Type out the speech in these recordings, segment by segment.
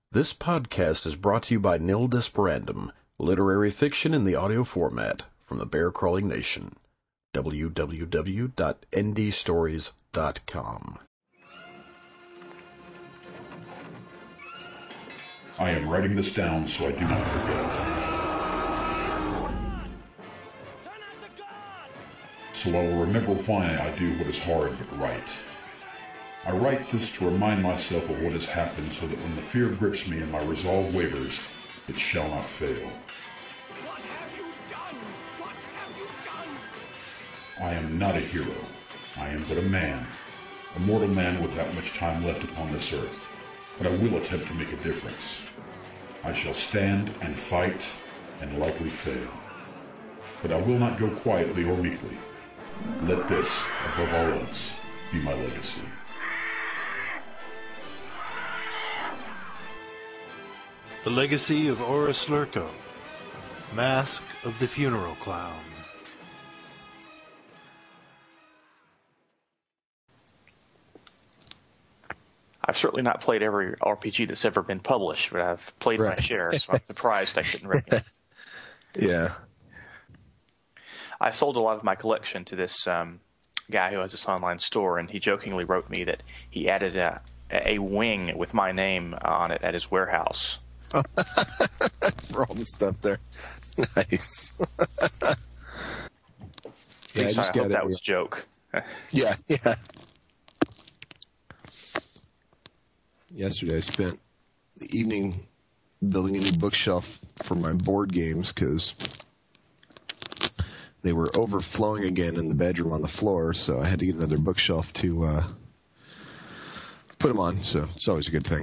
This podcast is brought to you by Nil Desperandum, literary fiction in the audio format from the Bear Crawling Nation. www.ndstories.com. I am writing this down so I do not forget. So I will remember why I do what is hard but right. I write this to remind myself of what has happened so that when the fear grips me and my resolve wavers, it shall not fail. What have you done? What have you done? I am not a hero. I am but a man. A mortal man without much time left upon this earth. But I will attempt to make a difference. I shall stand and fight and likely fail. But I will not go quietly or meekly. Let this, above all else, be my legacy. The Legacy of Oris Lurko, Mask of the Funeral Clown. I've certainly not played every RPG that's ever been published, but I've played my share, so I'm surprised I couldn't recognize it. Yeah. I sold a lot of my collection to this guy who has this online store, and he jokingly wrote me that he added a wing with my name on it at his warehouse. For all the stuff there. Nice. Yeah, I hope that was a joke. Yeah. Yesterday I spent the evening building a new bookshelf for my board games because they were overflowing again in the bedroom on the floor, so I had to get another bookshelf to put them on, so it's always a good thing.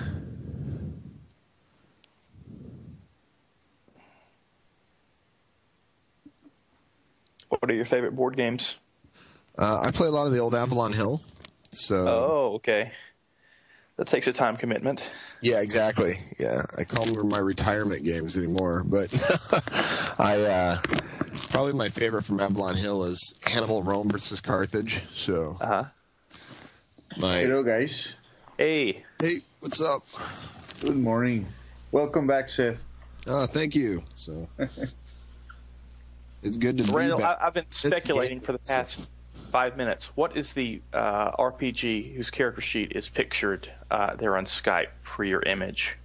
What are your favorite board games? I play a lot of the old Avalon Hill. So. Oh, okay. That takes a time commitment. Yeah, exactly. Yeah, I call them my retirement games anymore. But I probably my favorite from Avalon Hill is Hannibal Rome versus Carthage. So. Hello, guys. Hey, what's up? Good morning. Welcome back, Seth. Oh, thank you. So. It's good to Randall, be back. I've been speculating for the past 5 minutes. What is the RPG whose character sheet is pictured there on Skype for your image?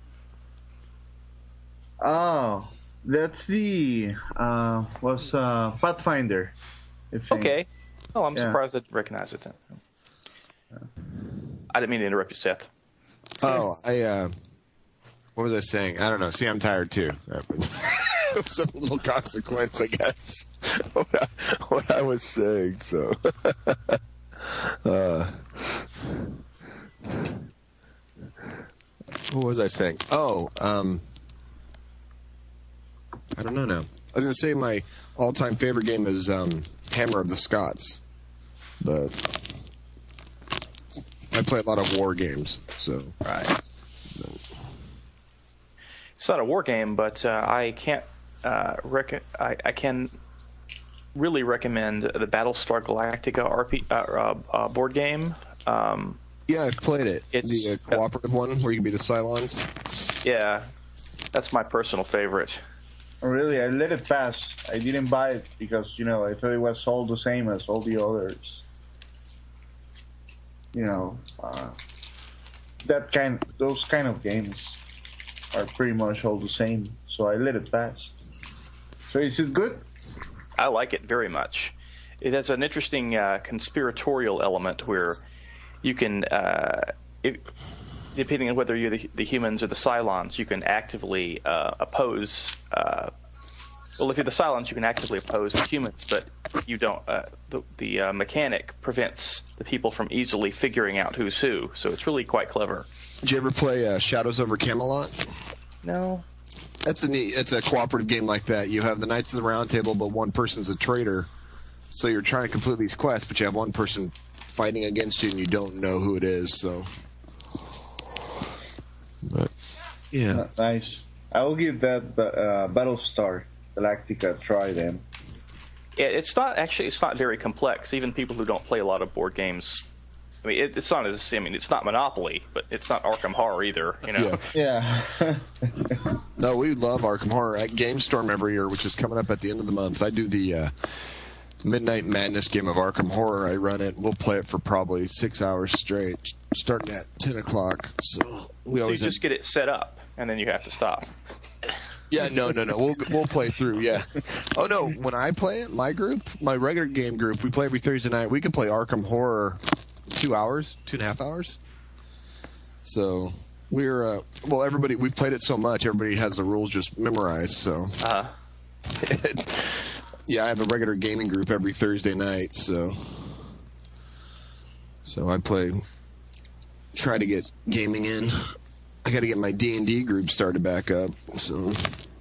Oh, that's the Pathfinder. Okay. Oh, I'm surprised I didn't recognize it then. I didn't mean to interrupt you, Seth. Oh, what was I saying? I don't know. See, I'm tired too. It was a little consequence, I guess, what I was saying. So, what was I saying? Oh, I don't know now. I was going to say my all-time favorite game is Hammer of the Scots, but I play a lot of war games. So, right. It's not a war game, but I can't. I can really recommend the Battlestar Galactica board game. Yeah, I've played it. It's the cooperative one where you can be the Cylons. Yeah, that's my personal favorite. Oh, really? I let it pass. I didn't buy it because, I thought it was all the same as all the others. Those kind of games are pretty much all the same. So I let it pass. So is it good? I like it very much. It has an interesting conspiratorial element where you can, depending on whether you're the humans or the Cylons, you can actively oppose. Well, if you're the Cylons, you can actively oppose the humans, but you don't. The mechanic prevents the people from easily figuring out who's who. So it's really quite clever. Did you ever play Shadows over Camelot? No. It's a cooperative game like that. You have the Knights of the Round Table, but one person's a traitor. So you're trying to complete these quests, but you have one person fighting against you, and you don't know who it is. So, but yeah, nice. I will give that Battlestar Galactica a try then. Yeah, it's not very complex. Even people who don't play a lot of board games mean, it's not as. I mean, it's not Monopoly, but it's not Arkham Horror either. You know. Yeah. Yeah. No, we love Arkham Horror at Game Storm every year, which is coming up at the end of the month. I do the Midnight Madness game of Arkham Horror. I run it. We'll play it for probably 6 hours straight, starting at 10 o'clock. So we So always you just get it set up, and then you have to stop. Yeah, no. We'll play through. Yeah. Oh no, when I play it, my regular game group, we play every Thursday night. We can play Arkham Horror 2 hours, 2.5 hours. So we're everybody. We've played it so much, everybody has the rules just memorized. So yeah, I have a regular gaming group every Thursday night. So I try to get gaming in. I got to get my D&D group started back up. So.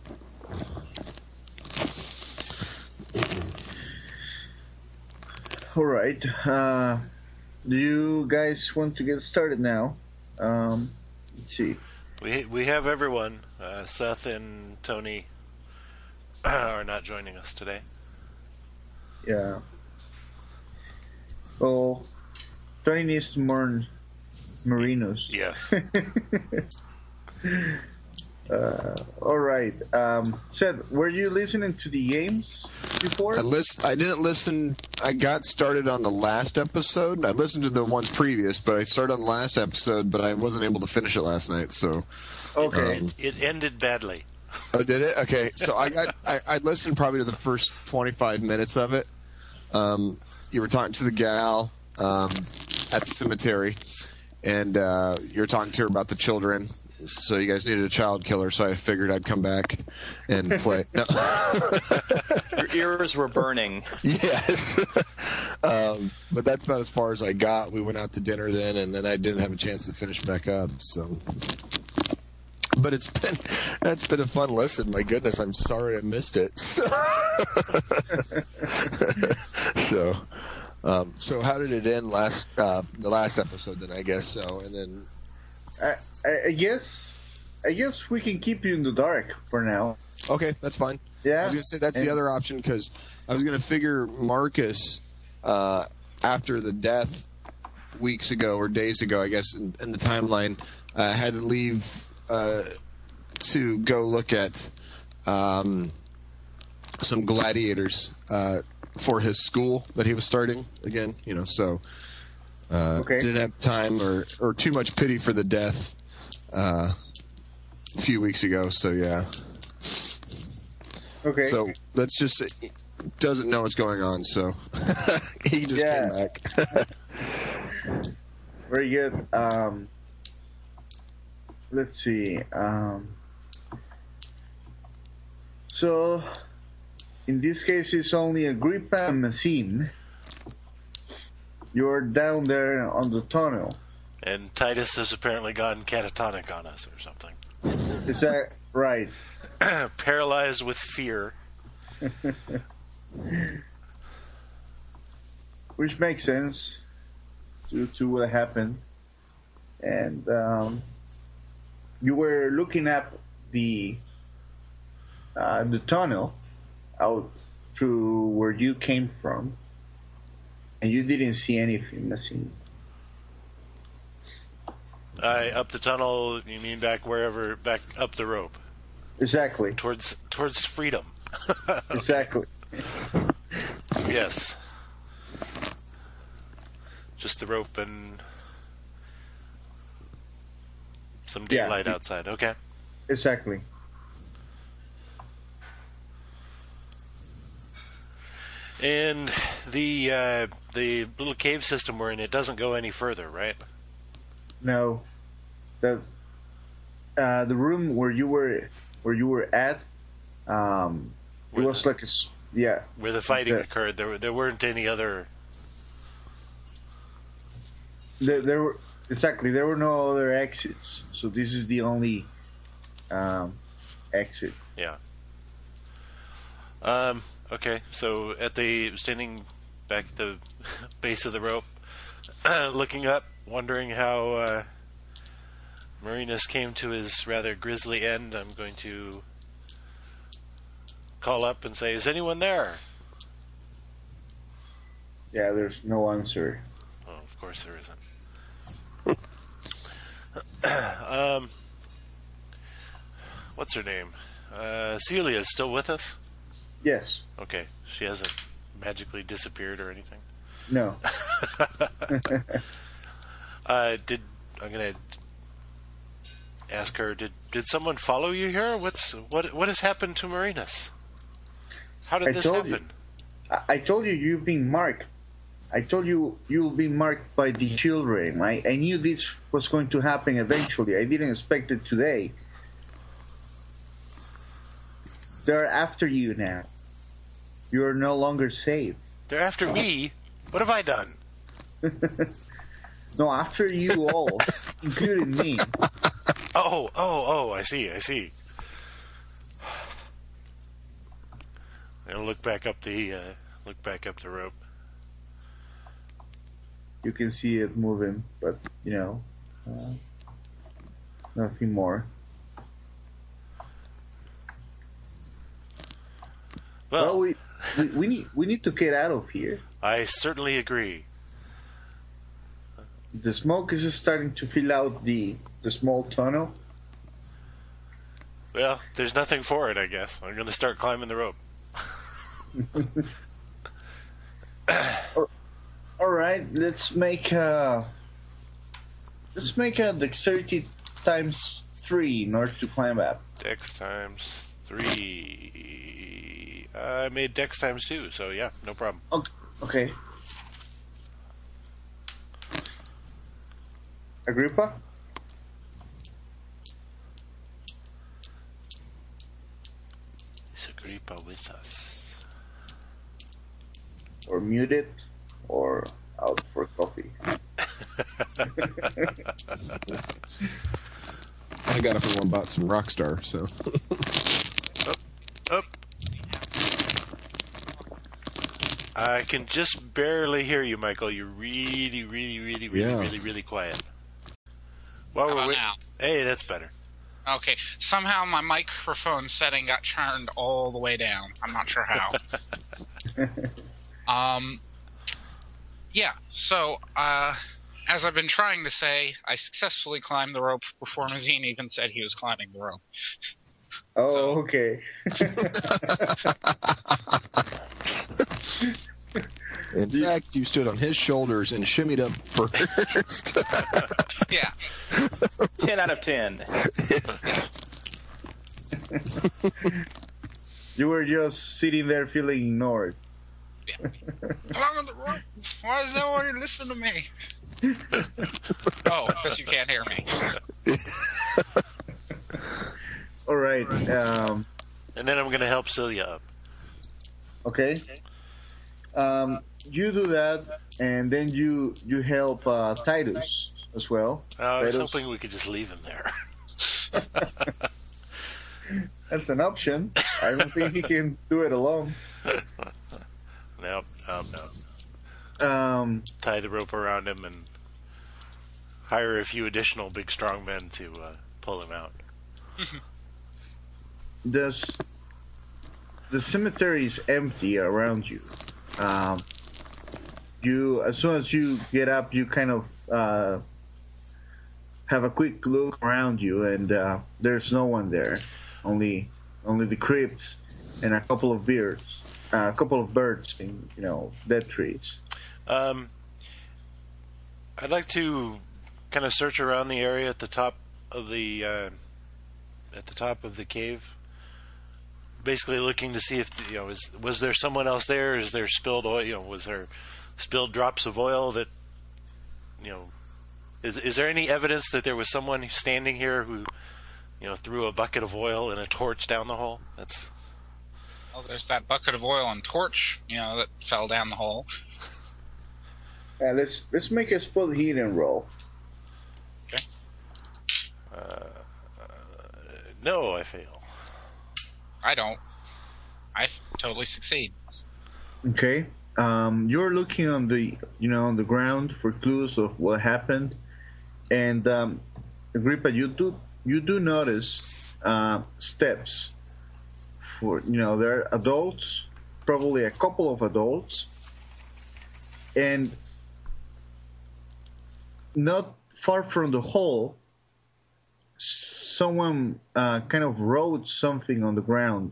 All right. Do you guys want to get started now? Let's see. We have everyone. Seth and Tony are not joining us today. Yeah. Well, Tony needs to learn Marinos. Yes. All right. Seth, were you listening to the games before? I didn't listen. I got started on the last episode. I listened to the ones previous, but I started on the last episode, but I wasn't able to finish it last night. So Okay. It ended badly. Oh, did it? Okay. So I listened probably to the first 25 minutes of it. You were talking to the gal at the cemetery, and you were talking to her about the children. So you guys needed a child killer, so I figured I'd come back and play. No. Your ears were burning. Yes. But that's about as far as I got. We went out to dinner then, and then I didn't have a chance to finish back up. So, but that's been a fun listen. My goodness, I'm sorry I missed it. So how did it end the last episode? Then I guess so, and then. I guess we can keep you in the dark for now. Okay, that's fine. Yeah. I was going to say that's the other option because I was going to figure Marcus, after the death weeks ago or days ago, I guess, in the timeline, had to leave to go look at some gladiators for his school that he was starting again, so... Okay. Didn't have time or too much pity for the death a few weeks ago. So yeah. Okay. So let's just doesn't know what's going on. So he just came back. Very good. Let's see. So in this case, it's only Agrippa and Massine. You're down there on the tunnel. And Titus has apparently gone catatonic on us or something. Is that right? Paralyzed with fear. Which makes sense due to what happened. And you were looking up the tunnel out through where you came from. And you didn't see anything missing. Up the tunnel, you mean back up the rope? Exactly. Towards freedom. Exactly. Yes. Just the rope and some daylight outside. Okay. Exactly. And the little cave system we're in, it doesn't go any further, right? No, the room where you were at, it was like where the fighting occurred. There weren't any other. There were there were no other exits, so this is the only exit. Yeah. Okay, so standing back at the base of the rope, looking up, wondering how Marinus came to his rather grisly end, I'm going to call up and say, "Is anyone there?" Yeah, there's no answer. Oh, of course there isn't. What's her name? Celia's still with us? Yes. Okay. She hasn't magically disappeared or anything? No. I'm gonna ask her, did someone follow you here? What has happened to Marinus? How did this happen? I told you you've been marked. I told you you'll be marked by the children. I knew this was going to happen eventually. I didn't expect it today. They're after you now. You're no longer safe. They're after me? What have I done? No, after you all, including me. Oh, I see. I'll look back up the rope. You can see it moving, but, nothing more. Well, we need to get out of here. I certainly agree. The smoke is starting to fill out the small tunnel. Well, there's nothing for it, I guess. I'm going to start climbing the rope. All right, let's make a dexterity times 3 in order to climb up. Dex times 3. I made Dex times 2, so yeah, no problem. Okay. Agrippa? Is Agrippa with us? Or muted, or out for coffee. I got up and went and bought some Rockstar, so. Up. I can just barely hear you, Michael. You're really quiet. How about now? Hey, that's better. Okay. Somehow my microphone setting got turned all the way down. I'm not sure how. Yeah, so, as I've been trying to say, I successfully climbed the rope before Mazine even said he was climbing the rope. Oh, okay. In fact, you stood on his shoulders and shimmied up first. Yeah. 10 out of 10. You were just sitting there feeling ignored. Yeah. Along the rope. Why does nobody listen to me? Oh, because you can't hear me. All right. And then I'm going to help Celia up. Okay. You do that, and then you help Titus as well. I was Titus. hoping we could just leave him there. That's an option. I don't think he can do it alone. No. Tie the rope around him and hire a few additional big strong men to pull him out. The cemetery is empty around you. You, as soon as you get up, you kind of have a quick look around you, and there's no one there. Only the crypts and a couple of birds in dead trees. I'd like to kind of search around the area at the top of the cave. Basically, looking to see if was there someone else there? Is there spilled oil? Was there spilled drops of oil that Is there any evidence that there was someone standing here who threw a bucket of oil and a torch down the hole? Well, there's that bucket of oil and torch, that fell down the hole. Let's make a spot hidden roll. Okay. No, I fail. I don't. I totally succeed. Okay. You're looking on the on the ground for clues of what happened, and Agrippa, you do notice steps. For there are adults, probably a couple of adults, and not far from the hole, someone kind of wrote something on the ground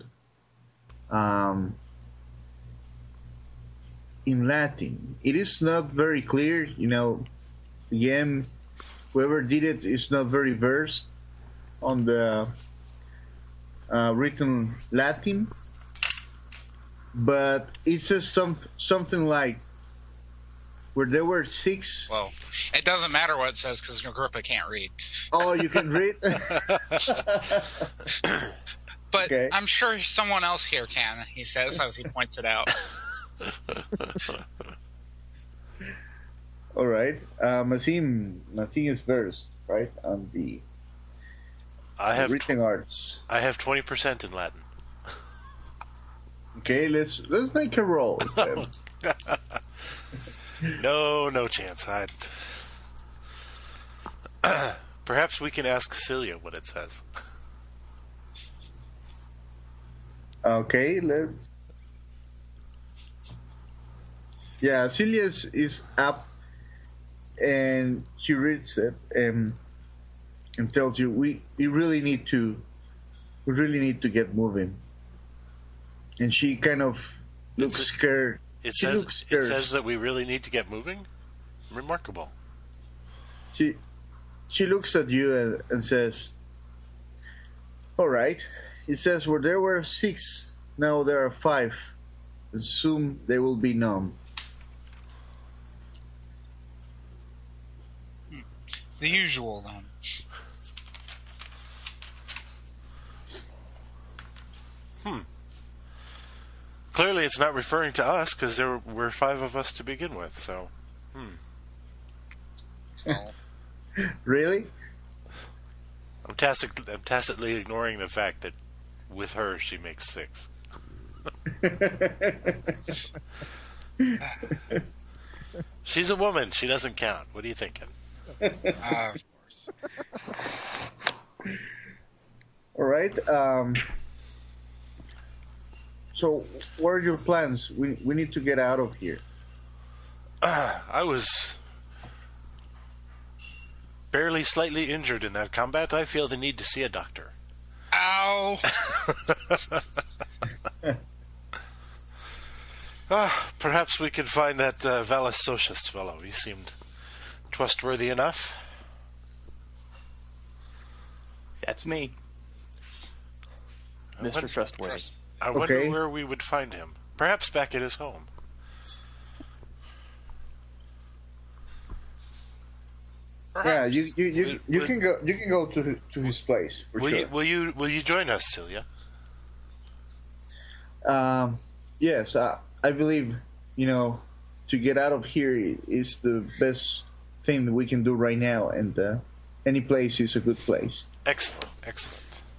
in Latin. It is not very clear, again, whoever did it is not very versed on the written Latin, but it says something like, where there were 6. Well, it doesn't matter what it says because Agrippa can't read. Oh, you can read? But Okay. I'm sure someone else here can, he says, as he points it out. All right. Massim is versed, right, on the I have written arts. I have 20% in Latin. Okay, let's make a roll. No chance. Perhaps we can ask Celia what it says. Okay, let's. Yeah, Celia is up, and she reads it and tells you we really need to get moving. And she kind of looks scared. It She says looks scared. it says that we really need to get moving. Remarkable. She looks at you and says, "All right." It says, "Where there were 6, now there are 5. And soon they will be none." The usual, then. Clearly, it's not referring to us because there were 5 of us to begin with. So, Oh. Really? I'm tacitly ignoring the fact that with her she makes 6. She's a woman. She doesn't count. What are you thinking? Of course. All right. So, what are your plans? We need to get out of here. I was barely slightly injured in that combat. I feel the need to see a doctor. Ow! Perhaps we could find that Valus Socius fellow. He seemed trustworthy enough. That's me, Mr. Trustworthy. I wonder Okay. where we would find him. Perhaps back at his home. Yeah, you can go to his place for sure. Will you join us, Celia? Yes, I believe to get out of here is the best thing that we can do right now, and any place is a good place. Excellent.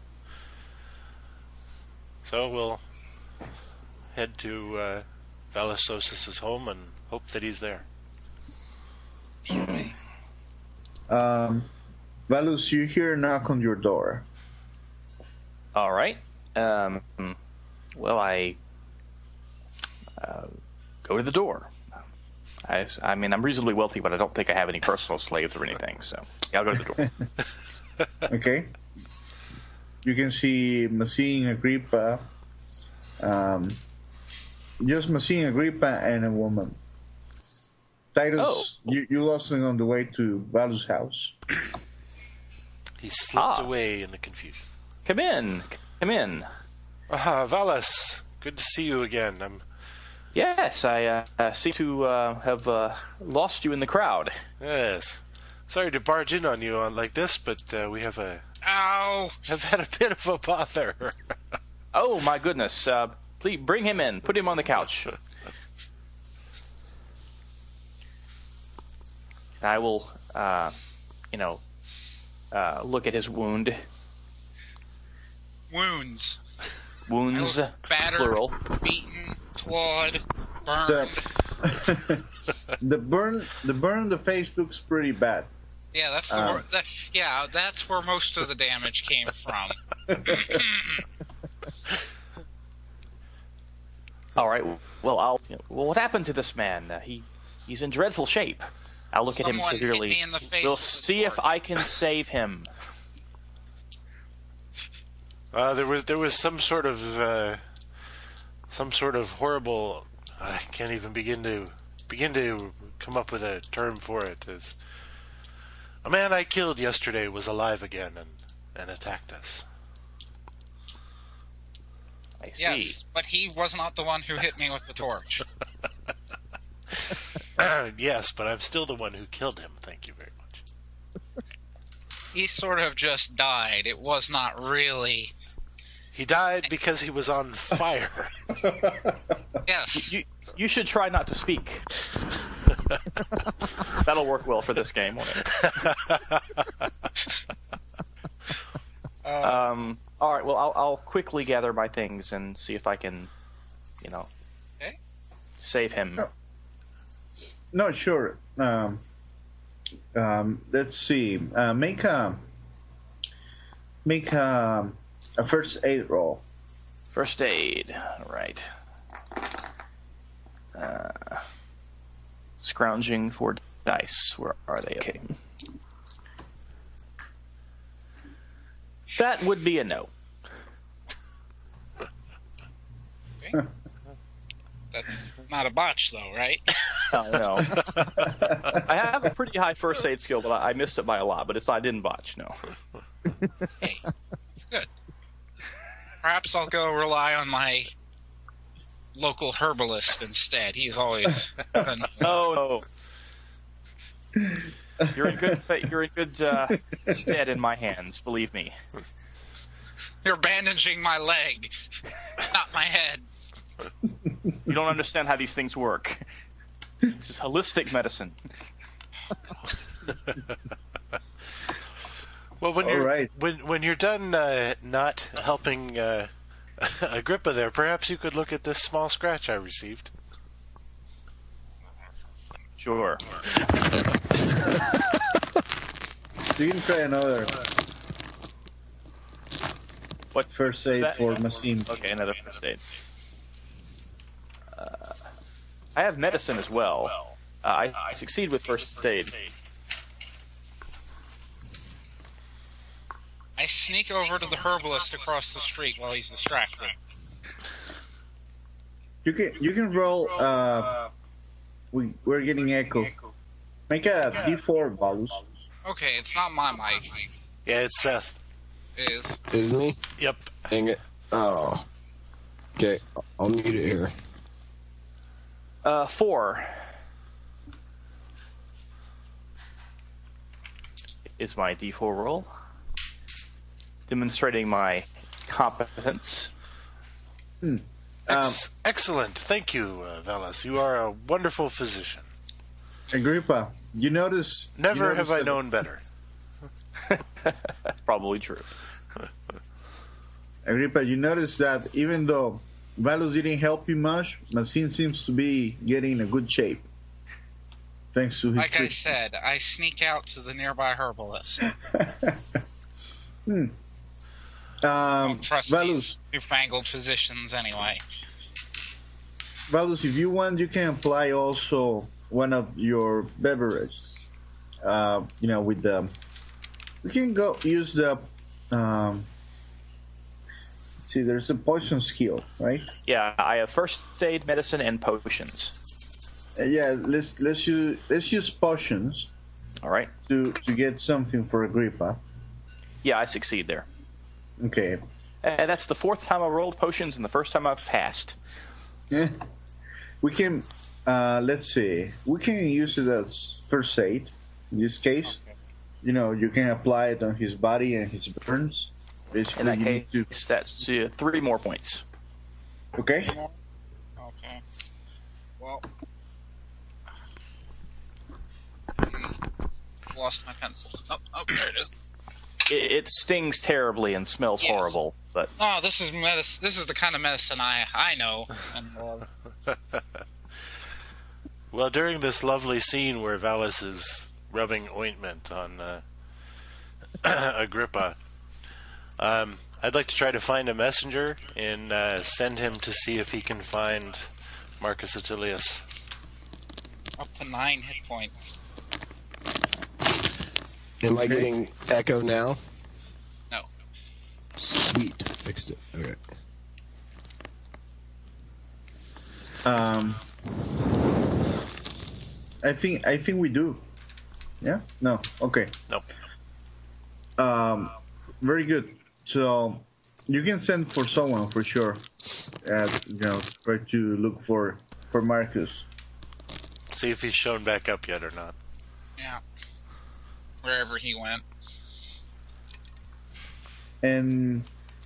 So we'll head to Valus Socius' home and hope that he's there. Valus, you hear a knock on your door. All right. Well, I go to the door. I mean, I'm reasonably wealthy, but I don't think I have any personal slaves or anything. So, yeah, I'll go to the door. Okay. You can see Massim, Agrippa, just Massim, Agrippa, and a woman. Titus, you lost him on the way to Valus' house. He slipped away in the confusion. Come in. Valus, good to see you again. Yes, I seem to have lost you in the crowd. Yes. Sorry to barge in on you like this, but we have Ow! had a bit of a bother. Oh, my goodness. Please bring him in. Put him on the couch. I will, look at his wound. Wounds. Wounds, Battered, plural. beaten, clawed, burned. The burn on the face looks pretty bad. Yeah, that's that's where most of the damage came from. All right. Well, what happened to this man? He's in dreadful shape. I'll look at him Someone hit severely. me in the face We'll with a see if sword. I can save him. There was some sort of horrible. I can't even begin to come up with a term for it. As a man I killed yesterday was alive again and attacked us. I see. Yes, but he was not the one who hit me with the torch. Yes, but I'm still the one who killed him. Thank you very much. He sort of just died. It was not really... He died because he was on fire. Yes. You should try not to speak. That'll work well for this game, won't it? All right. Well, I'll quickly gather my things and see if I can, Okay. save him. No, sure. Let's see. Make a first aid roll. First aid. All right. Scrounging for dice. Where are they? Okay. That would be a no. Okay. That's not a botch, though, right? No. I have a pretty high first aid skill, but I missed it by a lot. But I didn't botch. No. Hey, it's good. Perhaps I'll go rely on my local herbalist instead. He's always been... Oh no. You're in good stead in my hands. Believe me. You're bandaging my leg, not my head. You don't understand how these things work. This is holistic medicine. Well, when you're done not helping Agrippa there, perhaps you could look at this small scratch I received. Sure. You can try another What first aid for Masim. Okay, another first aid. I have medicine as well. I succeed with first aid. I sneak over to the herbalist across the street while he's distracted. You can roll. We're getting echo. Make a D4, Valus. Okay, it's not my mic. Yeah, it's Seth. It is. Is me? Yep. Dang it. Oh. Okay, I'll mute it here. 4 is my D4 roll, demonstrating my competence. Excellent. Thank you, Velas. You are a wonderful physician. Agrippa, you notice... Never have I known better. Probably true. Agrippa, you notice that even though Valus didn't help you much, Masim seems to be getting in a good shape. Thanks to his Like I said, I sneak out to the nearby herbalist. Don't trust Valus, these newfangled physicians anyway. Valus, if you want, you can apply also one of your beverages. With the... We can go use the... see, there's a potion skill, right? Yeah, I have first aid, medicine, and potions. Yeah, let's use potions. All right. To get something for Agrippa. Yeah, I succeed there. Okay. And that's the 4th time I rolled potions and the first time I've passed. Yeah. We can, let's see. We can use it as first aid in this case. Okay. You can apply it on his body and his burns. Basically, in that case, that's 3 more points. Okay. Okay. Well, lost my pencil. Oh, there it is. It stings terribly and smells horrible, but oh, this is medicine. This is the kind of medicine I know and love. Well, during this lovely scene where Valus is rubbing ointment on Agrippa, I'd like to try to find a messenger and send him to see if he can find Marcus Attilius. Up to 9 hit points. Am I getting echo now? No. Sweet. fixed it. Okay. I think we do. Yeah? No. Okay. Nope. Very good. So you can send for someone for sure. Try to look for Marcus. See if he's shown back up yet or not. Yeah. Wherever he went. And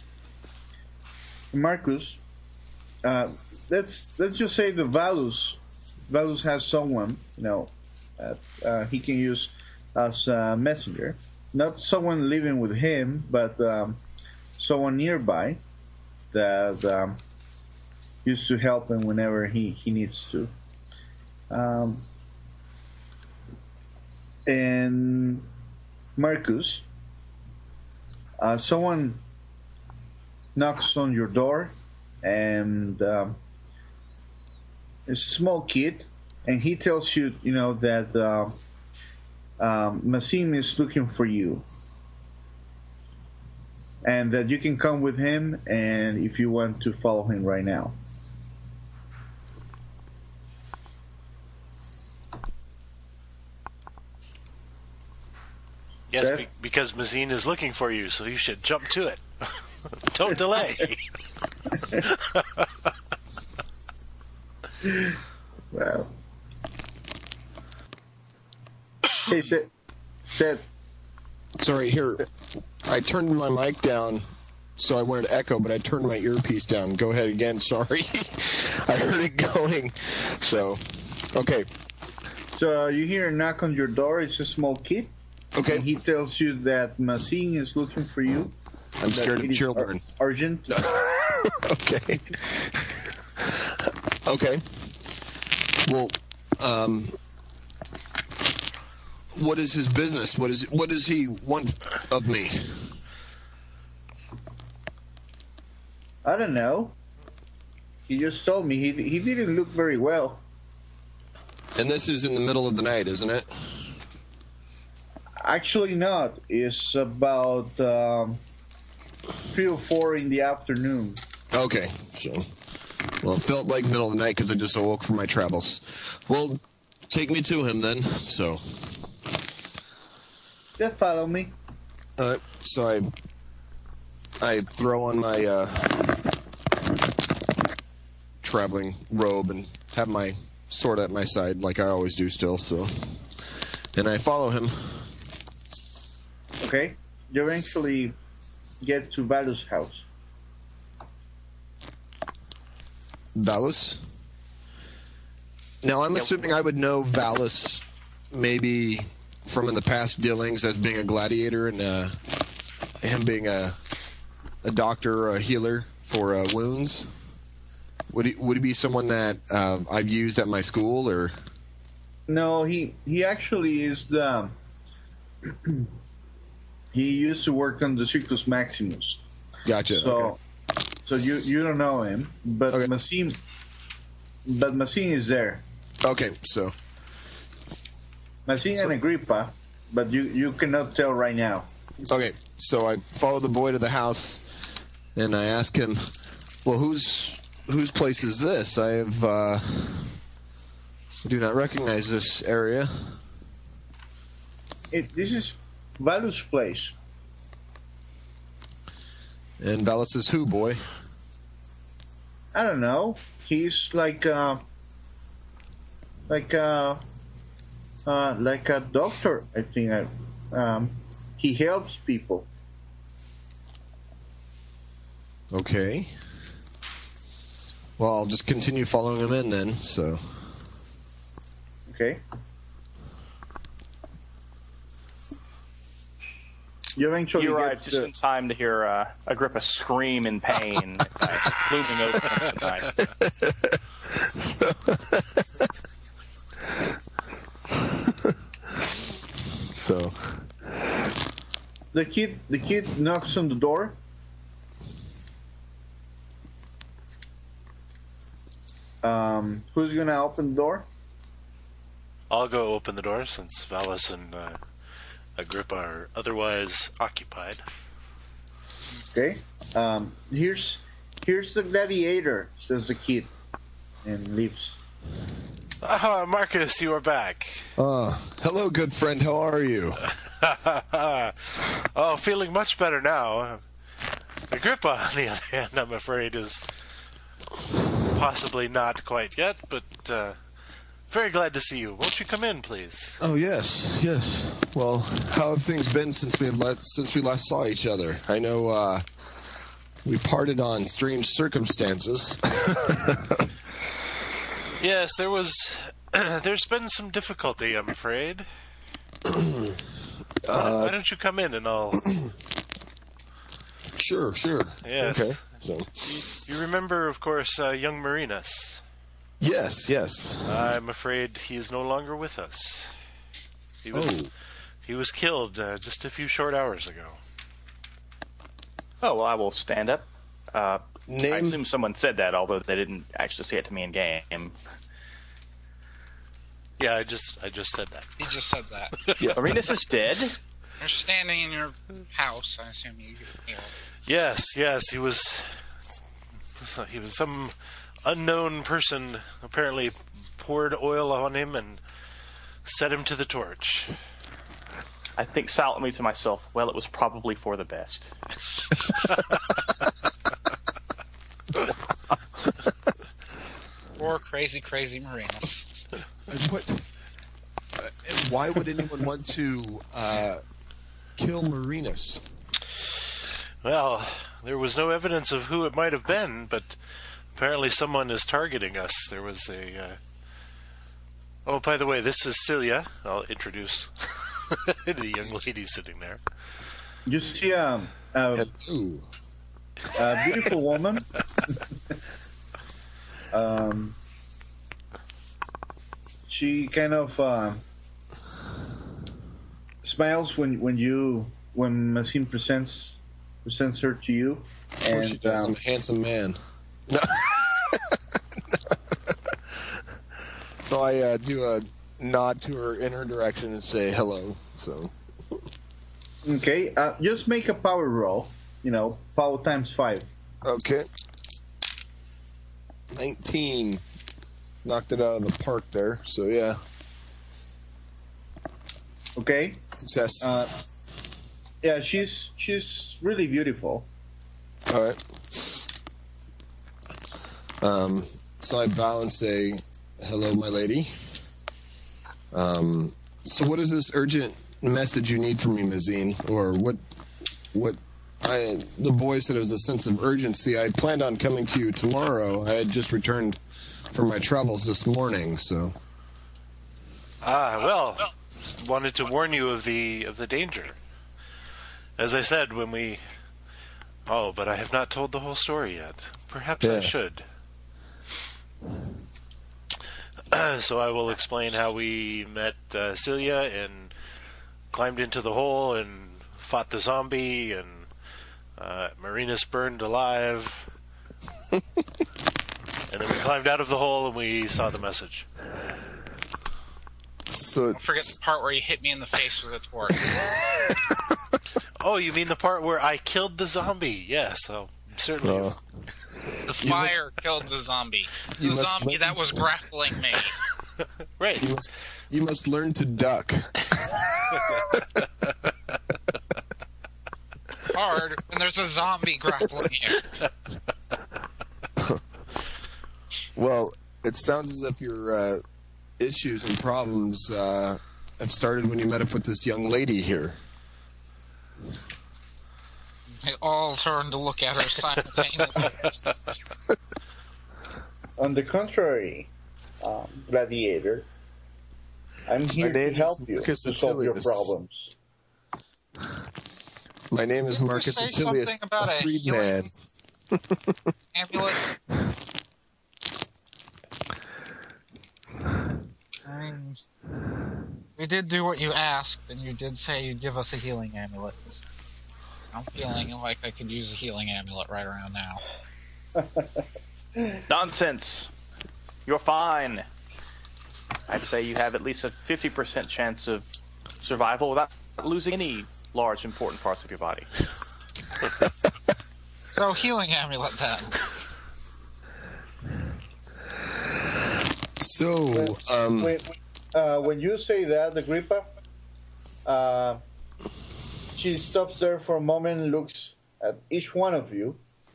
Marcus, let's just say the Valus has someone he can use as a messenger. Not someone living with him, but someone nearby that used to help him whenever he needs to. And Marcus, someone knocks on your door, and it's a small kid, and he tells you, that Massim is looking for you, and that you can come with him, and if you want to follow him right now. Yes, Seth? because Mazine is looking for you, so you should jump to it. Don't delay. Wow. Hey, Seth. Sorry, here. I turned my mic down, so I wanted to echo, but I turned my earpiece down. Go ahead again. Sorry. I heard it going. So, okay. So you hear a knock on your door. It's a small kid. Okay. And he tells you that Massim is looking for you. I'm scared of children. Urgent. Okay. Okay. Well, what is his business? What does he want of me? I don't know. He just told me he didn't look very well. And this is in the middle of the night, isn't it? Actually, not. It's about 3 or 4 in the afternoon. Okay. So, well, it felt like middle of the night because I just awoke from my travels. Well, take me to him then. So. Just follow me. So I throw on my traveling robe and have my sword at my side like I always do still. So, and I follow him. Okay. You eventually get to Valus' house. Valus? Now, I'm assuming I would know Valus maybe from in the past dealings as being a gladiator and him being a doctor or a healer for wounds. Would he be someone that I've used at my school, or? No, he actually is the... He used to work on the Circus Maximus. Gotcha. So you don't know him, but Okay. Massim is there. Okay, so Massim and Agrippa, but you cannot tell right now. okay, so I follow the boy to the house, and I ask him, "Well, whose place is this? I do not recognize this area." This is Valus' place. And Valus is who, boy? I don't know. He's like a doctor. I think. He helps people. Okay. Well, I'll just continue following him in then. So. Okay. You eventually You get arrive just in time to hear Agrippa scream in pain, looming over him tonight. So. the kid knocks on the door. Who's gonna open the door? I'll go open the door since Valus and Agrippa are otherwise occupied. Okay. Here's the gladiator," says the kid, and leaves. Ah, Marcus, you are back. Hello, good friend. How are you? Oh, feeling much better now. Agrippa, on the other hand, I'm afraid, is possibly not quite yet, but very glad to see you. Won't you come in, please? Oh, yes. Well, how have things been since we last saw each other? I know we parted on strange circumstances. Yes, there's been some difficulty, I'm afraid. Why don't you come in and I'll... Sure. Yes. Okay. So, You remember, of course, young Marinus. yes. I'm afraid he is no longer with us. He was killed just a few short hours ago. Oh, well, I will stand up. I Name. assume someone said that, although they didn't actually say it to me in game. Yeah, I just said that. He just said that. Marinus is dead? You're standing in your house. I assume you know. Yes, he was some unknown person apparently poured oil on him and set him to the torch. I think silently to myself, well, it was probably for the best. Poor crazy Marinus. And why would anyone want to kill Marinus? Well, there was no evidence of who it might have been, but apparently someone is targeting us. There was a... Oh, by the way, this is Celia. I'll introduce the young lady sitting there. You see a Ooh. beautiful woman. She kind of smiles when Massim presents her to you, Of course she does. I'm a handsome man. No. So I do a nod to her in her direction and say hello. So. Okay, just make a power roll. Power times 5. Okay. 19. Knocked it out of the park there. So yeah. Okay. Success. Yeah, she's really beautiful. All right. So I bow and say, "Hello, my lady." So what is this urgent message you need from me, Mazine? Or what? The boy said it was a sense of urgency. I planned on coming to you tomorrow. I had just returned from my travels this morning, so. Well, wanted to warn you of the danger. As I said when we... Oh, but I have not told the whole story yet. Perhaps I should. So I will explain how we met Celia and climbed into the hole and fought the zombie and Marinus burned alive. And then we climbed out of the hole and we saw the message. So Don't forget the part where you hit me in the face with a torch. Oh, you mean the part where I killed the zombie? Yes, certainly. The fire killed the zombie. The zombie that was grappling me. Right. You must learn to duck. Hard when there's a zombie grappling you. Well, it sounds as if your issues and problems have started when you met up with this young lady here. They all turned to look at her simultaneously. On the contrary, Gladiator, I'm here to help you to solve your problems. My name is Didn't you Marcus say Attilius, something about a a freedman. Amulet. I mean, we did do what you asked, and you did say you'd give us a healing amulet. I'm feeling like I could use a healing amulet right around now. Nonsense. You're fine. I'd say you have at least a 50% chance of survival without losing any large, important parts of your body. So healing amulet then. So, When you say that, Agrippa, she stops there for a moment, looks at each one of you,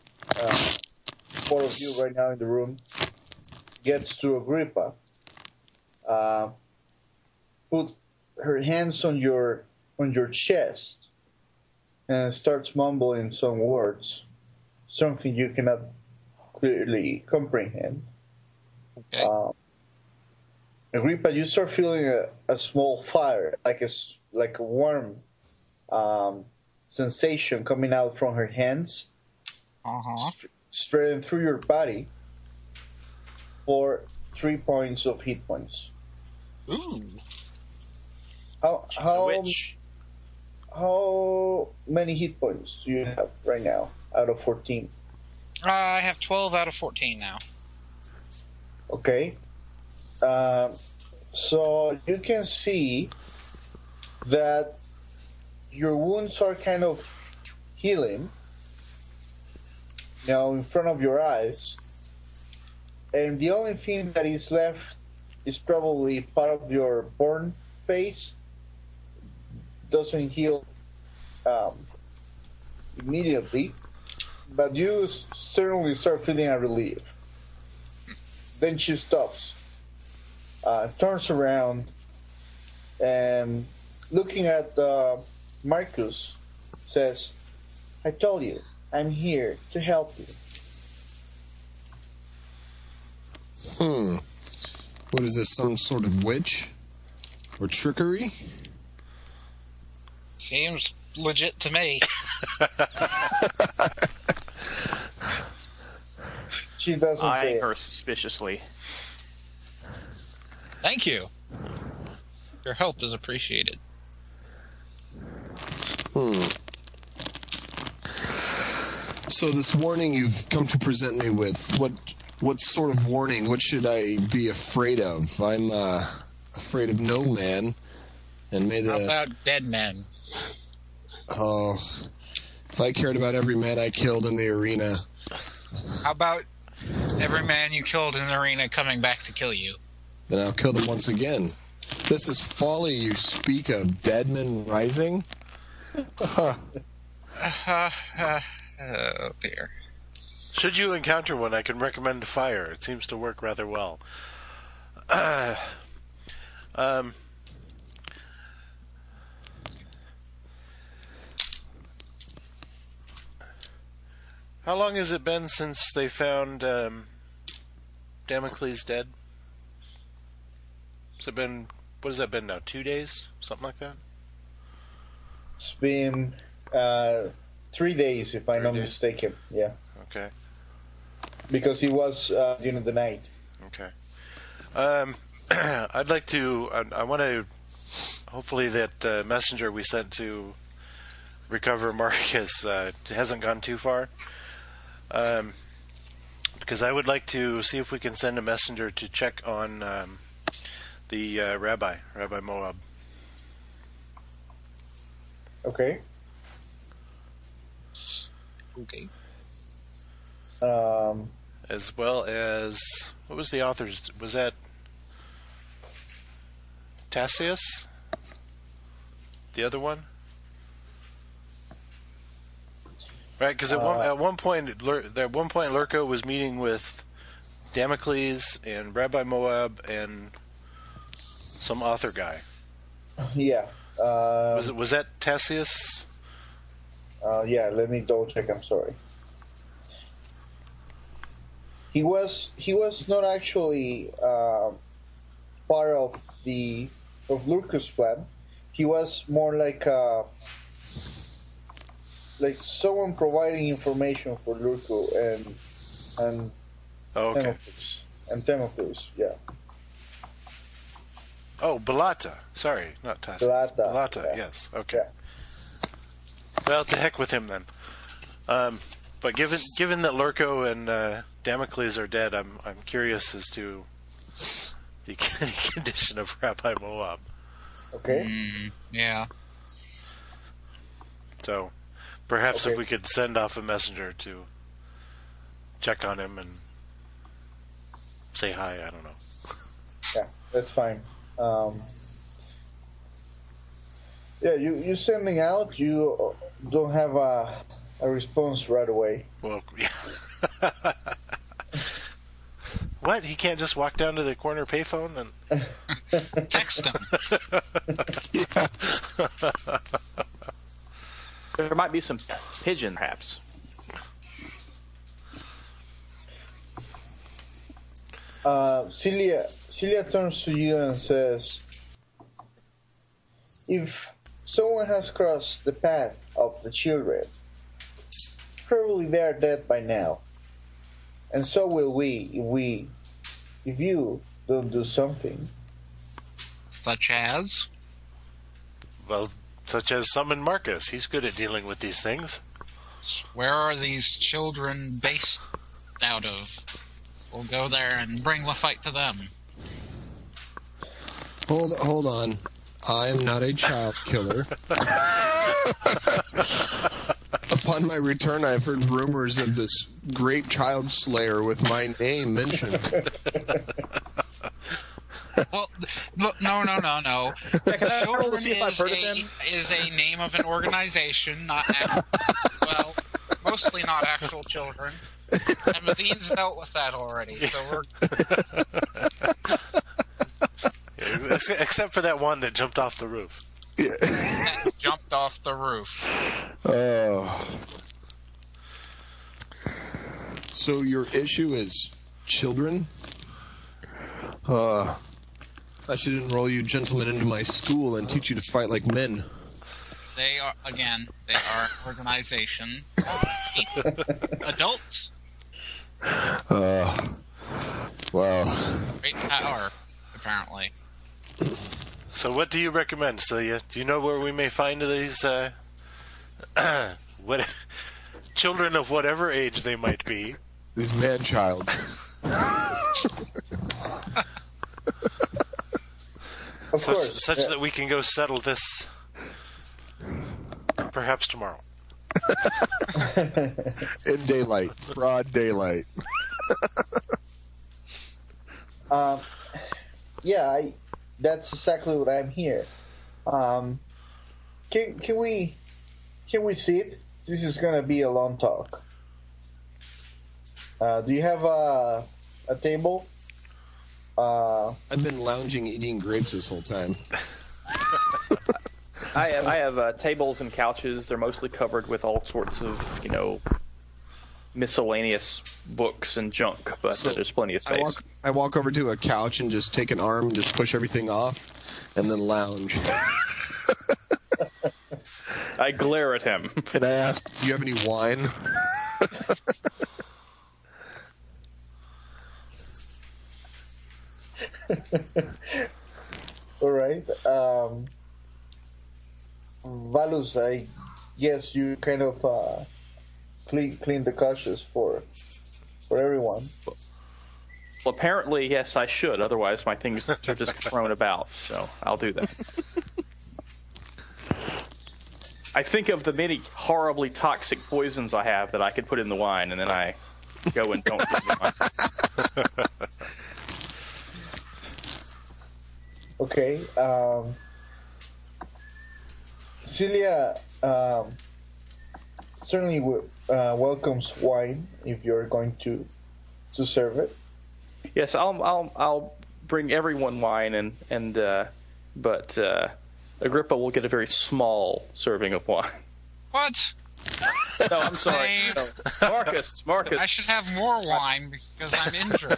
4 of you right now in the room, gets to Agrippa, put her hands on your chest, and starts mumbling some words, something you cannot clearly comprehend. Okay. Agrippa, you start feeling a small fire, like a warm sensation coming out from her hands, spreading through your body for 3 points of hit points. Ooh. How many hit points do you have right now out of 14? I have 12 out of 14 now. Okay. So you can see that your wounds are kind of healing, in front of your eyes. And the only thing that is left is probably part of your burn face. Doesn't heal immediately, but you certainly start feeling a relief. Then she stops, turns around, and looking at Marcus, says, "I told you, I'm here to help you." What is this, some sort of witch? Or trickery? Seems legit to me. She doesn't say Eyeing it. her suspiciously. Thank you. Your help is appreciated. So this warning you've come to present me with, what sort of warning? What should I be afraid of? I'm afraid of no man. And may How the... about dead men? Oh, if I cared about every man I killed in the arena... How about every man you killed in the arena coming back to kill you? Then I'll kill them once again. This is folly you speak of, dead men rising? Oh dear. Should you encounter one, I can recommend fire. It seems to work rather well. How long has it been since they found Damocles dead? Has it been, what has that been now, 2 days? Something like that? It's been 3 days, if I'm not mistaken. Yeah, Okay. because he was during the night. Okay. I'd like to, I want to, hopefully that messenger we sent to recover Marcus hasn't gone too far. Because I would like to see if we can send a messenger to check on the Rabbi Moab. Okay. Okay. As well as, what was the author's, was that Tacius? The other one? Right, because at one point, Lurko was meeting with Damocles and Rabbi Moab and some author guy. Yeah. Was that Tacius? Yeah, let me double check. I'm sorry. He was not actually part of Lurko's plan. He was more like someone providing information for Lurko and Oh, okay. Temocles, yeah. Oh, Balata. Sorry, not Tacitus. Balata, yeah. yes. Okay. Yeah. Well, to heck with him then. But given that Lurko and Damocles are dead, I'm curious as to the condition of Rabbi Moab. Okay. Yeah. So, Perhaps Okay. if we could send off a messenger to check on him and say hi, I don't know. Yeah, that's fine. Yeah, you sending out, you don't have a response right away. Well, what? He can't just walk down to the corner payphone and Text him. There might be some pigeon, perhaps. Celia turns to you and says, if someone has crossed the path of the children, probably they are dead by now. And so will we, if you don't do something. Such as? well, such as summon Marcus. He's good at dealing with these things. Where are these children based out of? We'll go there and bring the fight to them. Hold on. I'm not a child killer. Upon my return, I've heard rumors of this great child slayer with my name mentioned. Well, look, no. Children see if I've heard of them? Is a name of an organization, not mostly not actual children. And Mazine's dealt with that already, so we're Except for that one that jumped off the roof. that jumped off the roof. Oh. So your issue is children? I should enroll you gentlemen into my school and teach you to fight like men. They are an organization. Adults. Wow. Great power, apparently. So what do you recommend, Celia? Do you know where we may find these what children of whatever age they might be? This man-child. Of course. Such yeah. that we can go settle this perhaps tomorrow. In daylight. Broad daylight. Yeah, that's exactly what I'm here. Can we sit? This is gonna be a long talk. Do you have a table? I've been lounging eating grapes this whole time. I have tables and couches. They're mostly covered with all sorts of, miscellaneous books and junk, but there's plenty of space. I walk over to a couch and just take an arm and just push everything off, and then lounge. I glare at him. And I ask, do you have any wine? All right. Valus, I guess you kind of clean the couches for everyone. Well, apparently, yes, I should. Otherwise, my things are just thrown about. So I'll do that. I think of the many horribly toxic poisons I have that I could put in the wine, and then I go and don't do the wine. Okay. Celia certainly welcomes wine if you're going to serve it. Yes, I'll bring everyone wine, but Agrippa will get a very small serving of wine. What? No, I'm sorry. No. Marcus. I should have more wine because I'm injured.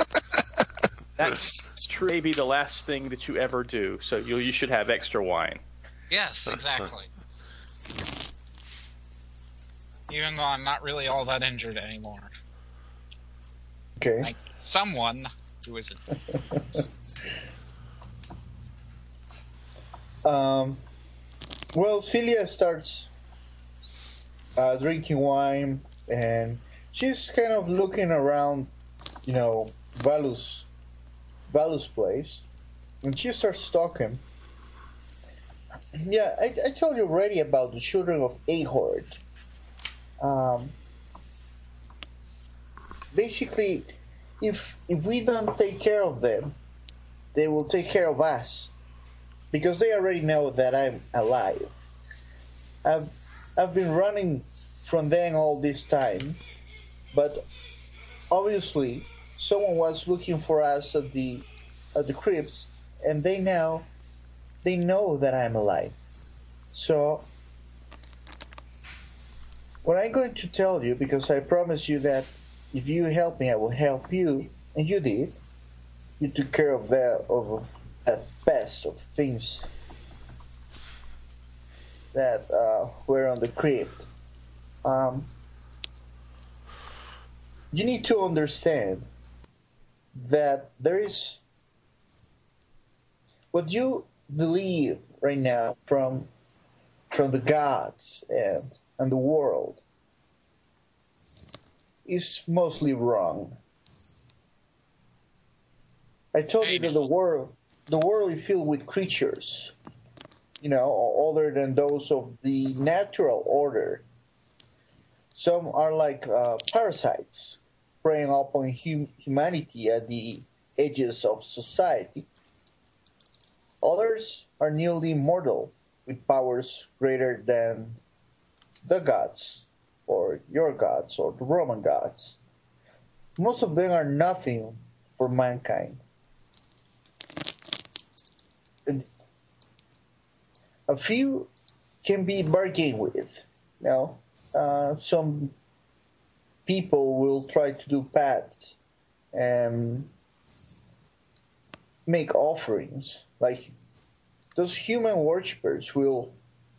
That's true. Maybe the last thing that you ever do. So you should have extra wine. Yes, exactly. Even though I'm not really all that injured anymore. Okay. Like someone who isn't. Well, Celia starts drinking wine, and she's kind of looking around, Valus' place, and she starts talking. Yeah, I told you already about the children of Ahord. Um, basically, if we don't take care of them, they will take care of us because they already know that I'm alive. I've been running from them all this time, but obviously someone was looking for us at the crypts, and they know that I'm alive. So what I'm going to tell you, because I promised you that if you help me, I will help you, and you did. You took care of that pest of things that were on the crypt. You need to understand that there is what you believe right now from the gods and the world is mostly wrong. I told you that the world is filled with creatures, other than those of the natural order. Some are like parasites, preying upon humanity at the edges of society. Others are nearly immortal, with powers greater than the gods, or your gods, or the Roman gods. Most of them are nothing for mankind. And a few can be bargained with. Some people will try to do pacts and make offerings. Like those human worshippers will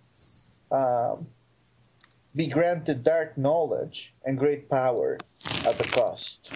be granted dark knowledge and great power at the cost.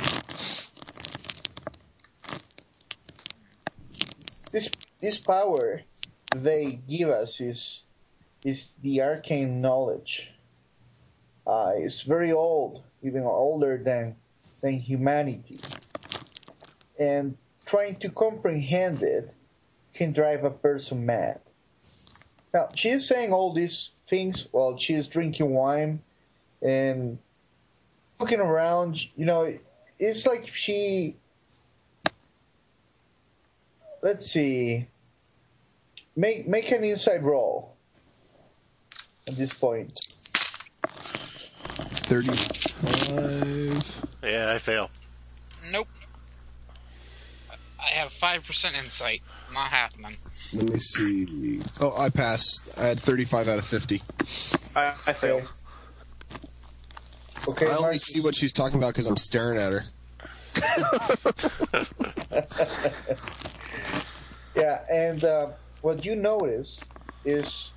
This power they give us is the arcane knowledge. It's very old, even older than humanity. And trying to comprehend it can drive a person mad. Now, she is saying all these things while she is drinking wine and looking around. It's like she... Let's see. Make an inside roll at this point. 35. Yeah, I fail. Nope. I have 5% insight. Not happening. Let me see. Oh, I passed. I had 35 out of 50. I failed. Okay, I only see what she's talking about because I'm staring at her. Yeah, and what you notice is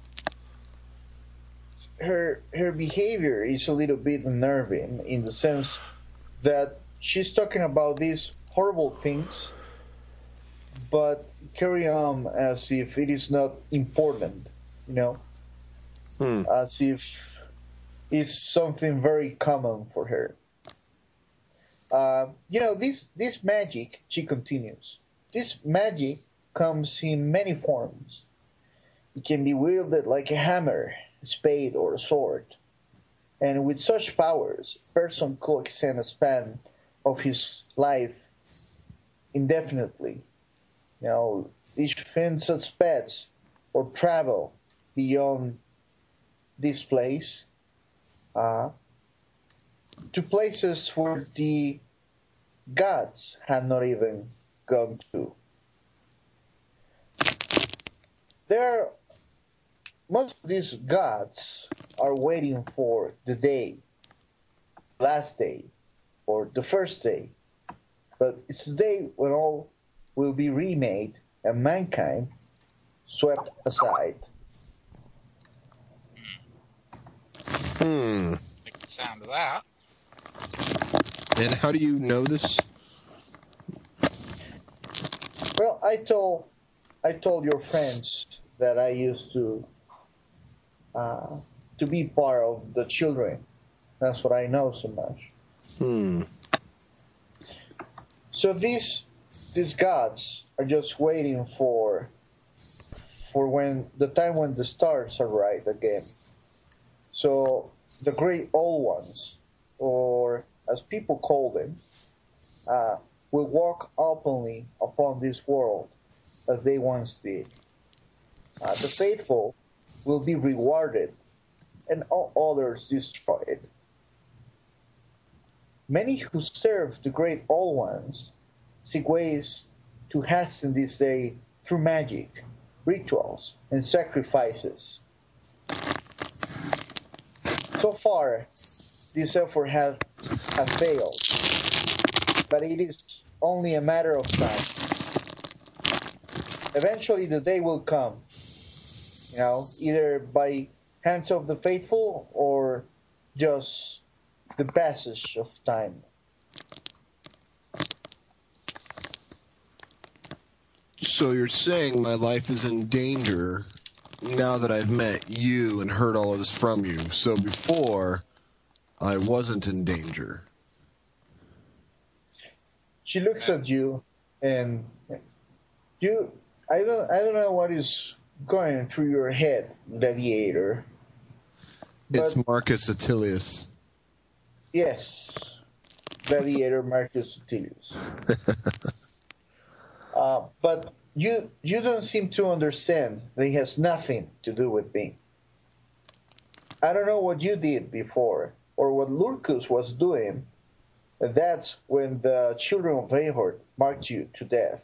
her behavior is a little bit unnerving in the sense that she's talking about these horrible things, but carry on as if it is not important, as if it's something very common for her. This magic, she continues, this magic comes in many forms. It can be wielded like a hammer, a spade, or a sword. And with such powers, a person could extend a span of his life indefinitely. Defend such pets or travel beyond this place to places where the gods have not even gone to. Most of these gods are waiting for the day, last day, or the first day. But it's the day when all will be remade and mankind swept aside. Like the sound of that. And how do you know this? Well, I told your friends that I used to be part of the children. That's what I know so much. So these gods are just waiting for when the time when the stars are right again. So the Great Old Ones, or as people call them, will walk openly upon this world as they once did. The faithful will be rewarded and all others destroyed. Many who serve the Great Old Ones seek ways to hasten this day through magic, rituals, and sacrifices. So far, this effort has failed, but it is only a matter of time. Eventually, the day will come, either by hands of the faithful or just the passage of time. So you're saying my life is in danger now that I've met you and heard all of this from you. So before, I wasn't in danger. She looks at you, and I don't know what is going through your head, Gladiator. It's Marcus Attilius. Yes, Gladiator Marcus Attilius. But you don't seem to understand that it has nothing to do with me. I don't know what you did before, or what Lurkus was doing. And that's when the children of Ahort marked you to death.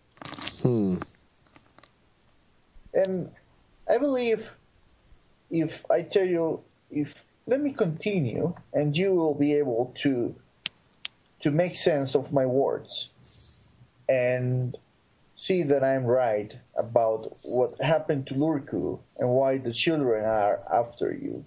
And I believe if I tell you, let me continue, and you will be able to make sense of my words and see that I'm right about what happened to Lurku and why the children are after you.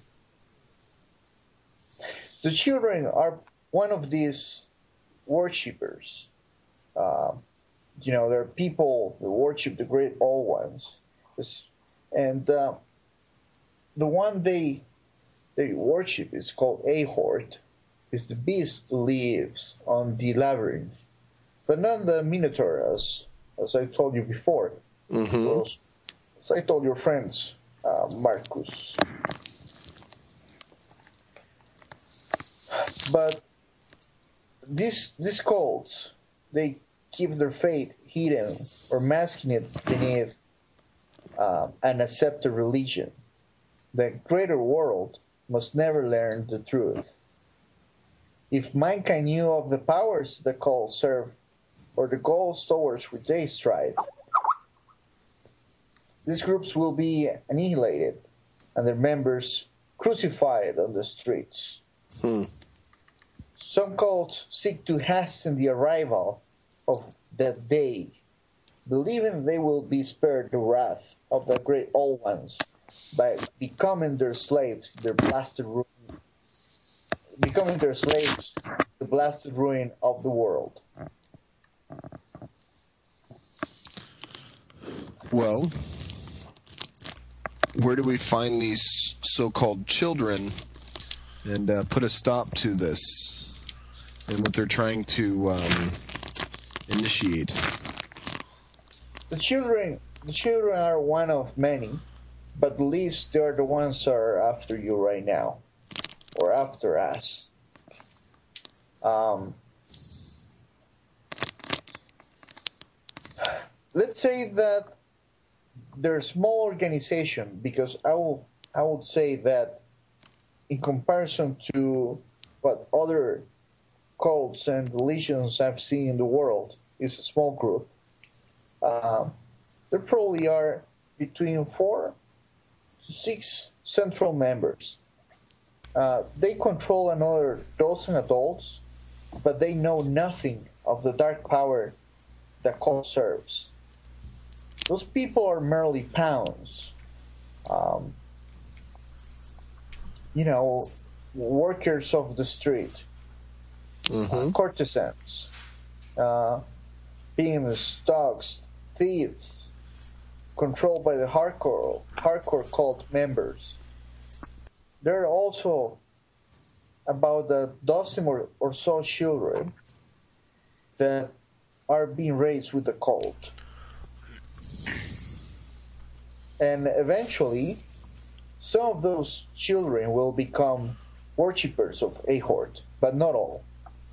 The children are one of these worshippers. There are people who worship the Great Old Ones. And the one they worship is called Ahort. It's the beast that lives on the labyrinth, but not the Minotaur, as I told you before. Mm-hmm. As I told your friends, Marcus. But these cults, they keep their faith hidden or masking it beneath an accepted religion. The greater world must never learn the truth. If mankind knew of the powers the cults serve, or the goals towards which they strive, these groups will be annihilated and their members crucified on the streets. Some cults seek to hasten the arrival of that day, believing they will be spared the wrath of the Great Old Ones by becoming their slaves, the blasted ruin of the world. Well, where do we find these so-called children and put a stop to this and what they're trying to initiate? The children are one of many, but at least they're the ones that are after you right now, or after us. Let's say that they're a small organization, because I would say that in comparison to what other cults and religions I've seen in the world, is a small group. There probably are between 4 to 6 central members. They control another dozen adults, but they know nothing of the dark power that cult serves. Those people are merely pawns. Workers of the street, courtesans, pimps, dogs, thieves, controlled by the hardcore cult members. There are also about a dozen or so children that are being raised with the cult. And eventually, some of those children will become worshippers of Ahort, but not all.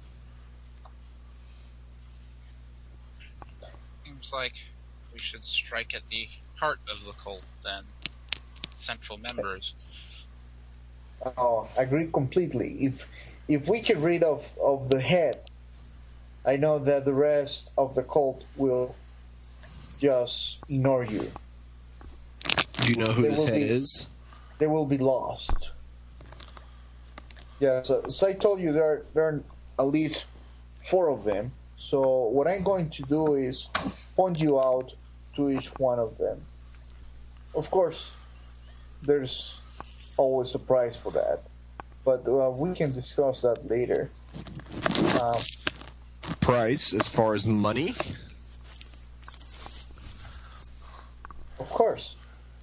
Seems like we should strike at the heart of the cult, then. Central members. Oh, I agree completely. If we get rid of the head, I know that the rest of the cult will just ignore you. Do you know who this head is? They will be lost. Yeah, so as I told you, there are at least 4 of them. So what I'm going to do is point you out to each one of them. Of course, there's always a price for that, but we can discuss that later. Price as far as money? Of course.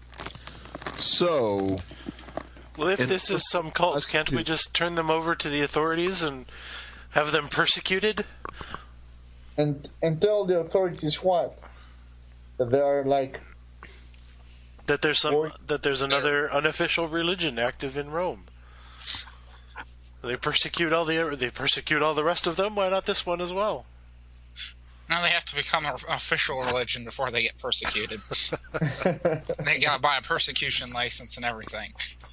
So... Well, if this is some cult, can't we just turn them over to the authorities and have them persecuted? And tell the authorities what? That they are like... That there's another unofficial religion active in Rome. They persecute all the rest of them. Why not this one as well? Now they have to become an official religion before they get persecuted. They gotta buy a persecution license and everything.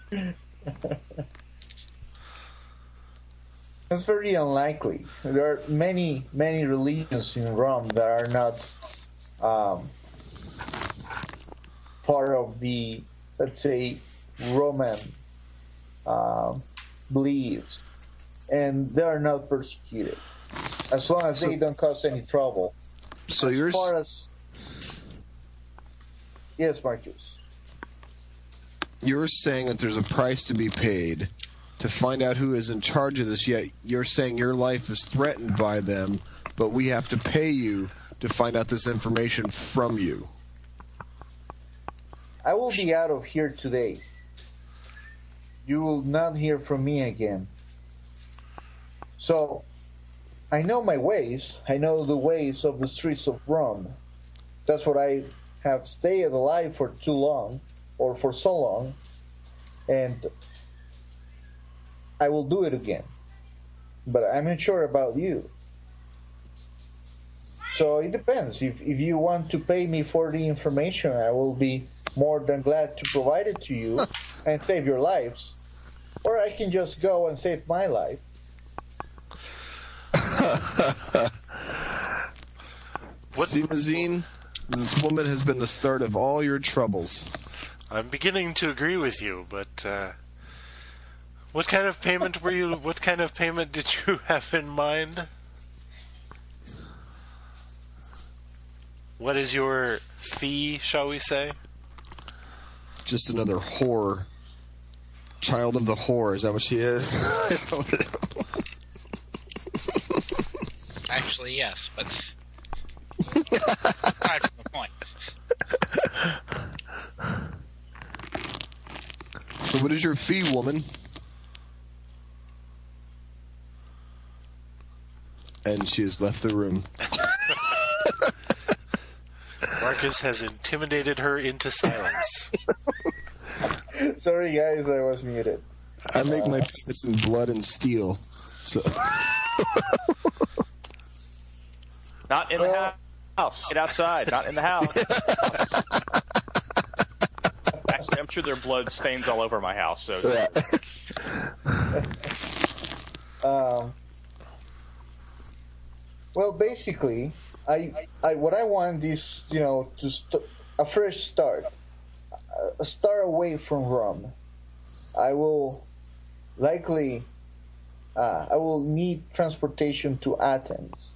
That's very unlikely. There are many religions in Rome that are not part of the, let's say, Roman beliefs, and they are not persecuted as long as they don't cause any trouble. So yes, Marcus. You're saying that there's a price to be paid to find out who is in charge of this, yet you're saying your life is threatened by them, but we have to pay you to find out this information from you. I will be out of here today. You will not hear from me again. So, I know my ways. I know the ways of the streets of Rome. That's what I have stayed alive for too long, or for so long, and I will do it again. But I'm not sure about you. So it depends. If you want to pay me for the information, I will be more than glad to provide it to you and save your lives. Or I can just go and save my life. Simazine, this woman has been the start of all your troubles. I'm beginning to agree with you, but what kind of payment did you have in mind? What is your fee, shall we say? Just another whore. Child of the whore, is that what she is? Actually, yes, but aside from the point. So what is your fee, woman? And she has left the room. Marcus has intimidated her into silence. Sorry, guys, I was muted. I make my payments in blood and steel. So Not in the house. Get outside. Not in the house. Actually, I'm sure their blood stains all over my house. So. Well, basically, I what I want is, a fresh start, a start away from Rome. I will likely, I will need transportation to Athens,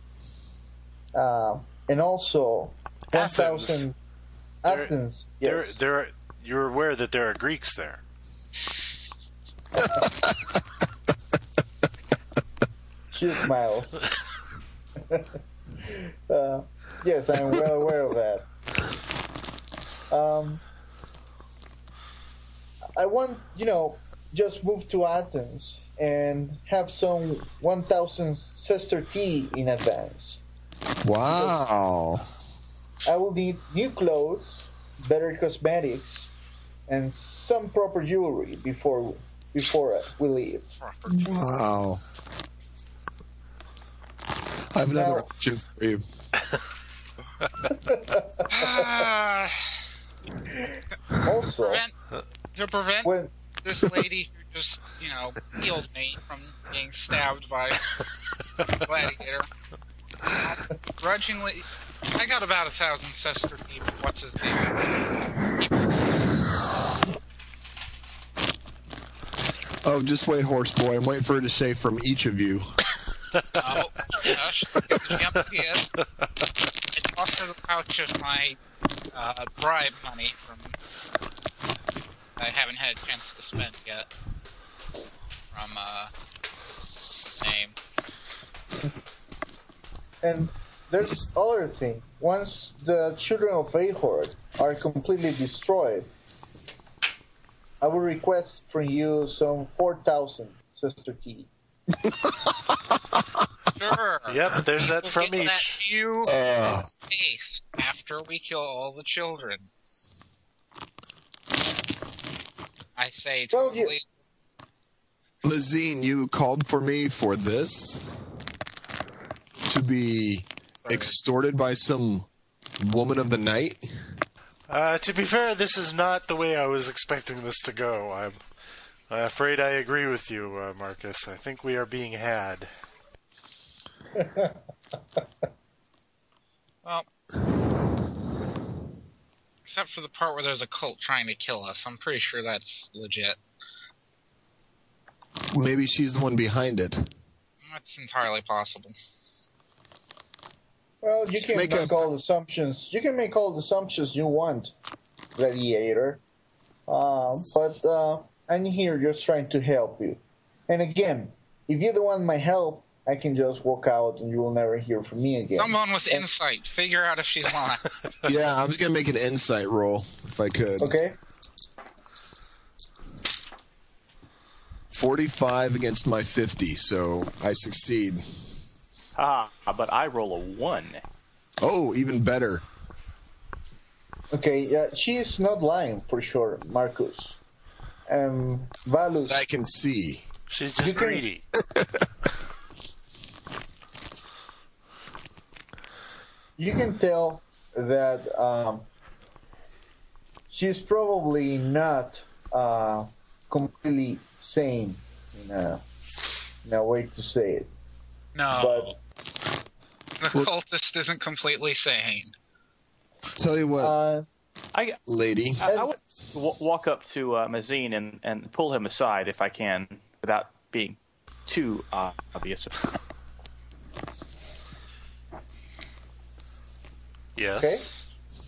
and also 1,000 Athens. Yes. You're aware that there are Greeks there. She smiles. Yes, I'm well aware of that. I want, just move to Athens and have some 1,000 sestertii in advance. wow. I will need new clothes, better cosmetics, and some proper jewelry before before we leave. Wow. I have another Now- option for you. Also, To prevent when this lady who just, healed me from being stabbed by a gladiator, grudgingly, I got about 1,000 sesterces. What's his name? Oh, just wait, horse boy. I'm waiting for her to say from each of you. Oh, gosh, jump again. I tossed her the pouch of my bribe money from I haven't had a chance to spend yet. From name. And there's other thing. Once the children of Ahord are completely destroyed, I will request from you some 4,000 sesterces. Sure. Yep, there's that We'll from get that each. to you face after we kill all the children. I say Well, totally. Lazine, you called for me for this? To be extorted by some woman of the night? To be fair, this is not the way I was expecting this to go. I'm afraid I agree with you, Marcus. I think we are being had. Well, except for the part where there's a cult trying to kill us. I'm pretty sure that's legit. Maybe she's the one behind it. That's entirely possible. Well, you can Make make all the assumptions. You can make all the assumptions you want, Gladiator. But I'm here just trying to help you. And again, if you don't want my help, I can just walk out and you will never hear from me again. Someone with insight, figure out if she's lying. Yeah, I was going to make an insight roll, if I could. Okay? 45 against my 50, so I succeed. But I roll a 1. Oh, even better. Okay, she is not lying for sure, Marcus. Valus, I can see. She's just You can- greedy. you can tell that she's probably not completely sane in a way to say it. No. The cultist isn't completely sane. Tell you what, I lady. I would walk up to Mazine and pull him aside if I can, without being too obvious. Yes.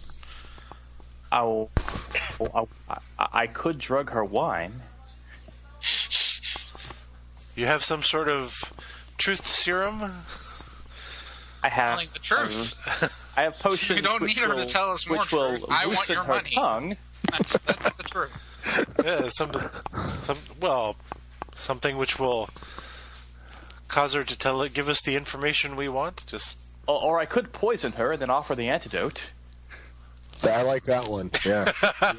I could drug her wine. You have some sort of truth serum? I have Telling the truth. I have potions You don't which need her will, to tell us more which will truth. I want loosen your her money. tongue. That's the truth. Yeah, something which will cause her to give us the information we want. Just Or I could poison her and then offer the antidote. I like that one. Yeah.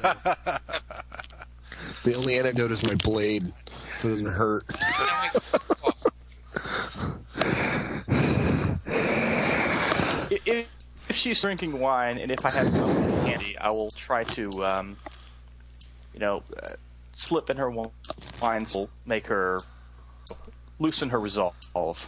The only antidote is my blade, so it doesn't hurt. If she's drinking wine and if I have some candy, I will try to, slip in her wine, will make her loosen her resolve.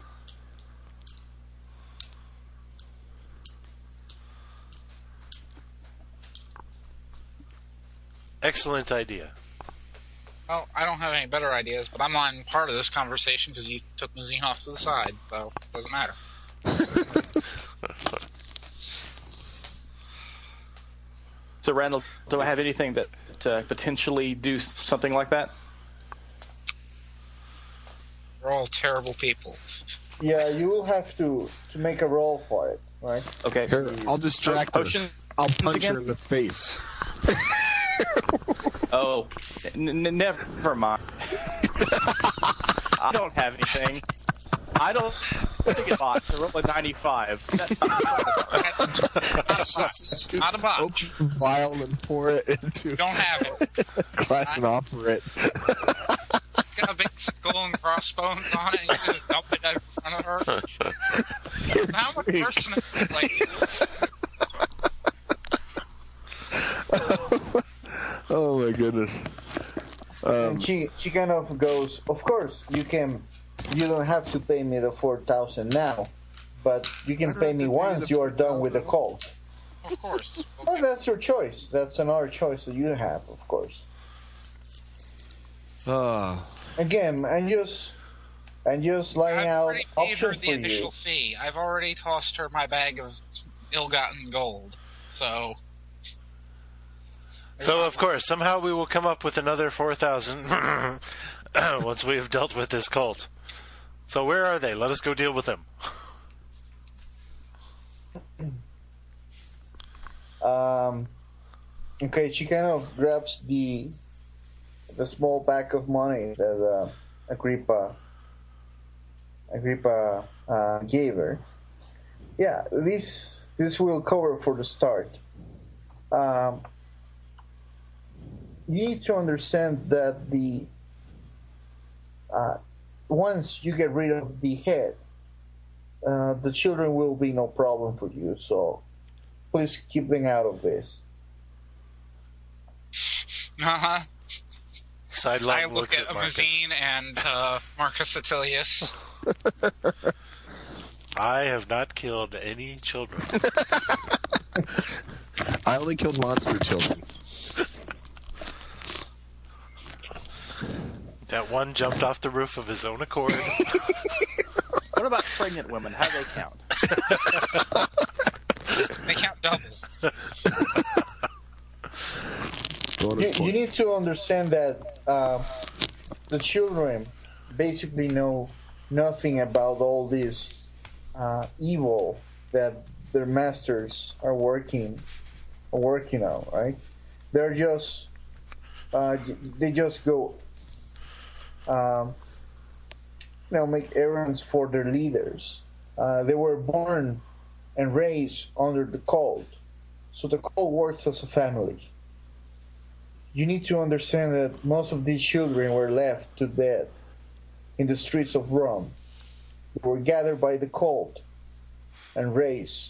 excellent idea. Well, I don't have any better ideas, but I'm on part of this conversation because you took Mazine off to the side, so it doesn't matter. So, Randall, do I have anything that to potentially do something like that? We're all terrible people. Yeah, you will have to make a roll for it, right? Okay. Here, I'll distract her. Potion I'll punch again? her in the face. Oh, never mind. I don't have anything. I don't think it's botched. I rolled a 95. Not a botch. Open the vial and pour it into Don't have it. a glass and offer it. skull and crossbones on it and you just dump it out in front of her. How much person like Oh my goodness. And she kind of goes, of course, you don't have to pay me the 4,000 now, but you can pay me once you are done with the cult. Of course. Well, that's your choice. That's another choice that you have, of course. Again, and just laying out options for the initial fee. I've already tossed her my bag of ill-gotten gold, so... So, of course, somehow we will come up with another 4,000 once we have dealt with this cult. So where are they? Let us go deal with them. Okay, she kind of grabs the small bag of money that Agrippa gave her. Yeah, this will cover for the start. You need to understand that once you get rid of the head, the children will be no problem for you. So please keep them out of this. Uh-huh. Sideline I look at Marcus. Amazine and Marcus Attilius. I have not killed any children. I only killed monster children. That one jumped off the roof of his own accord. What about pregnant women? How do they count? They count double. You need to understand that the children basically know nothing about all this evil that their masters are working on, right? They're just they just go make errands for their leaders. They were born and raised under the cult, so the cult works as a family. You need to understand that most of these children were left to death in the streets of Rome. They were gathered by the cult and raised.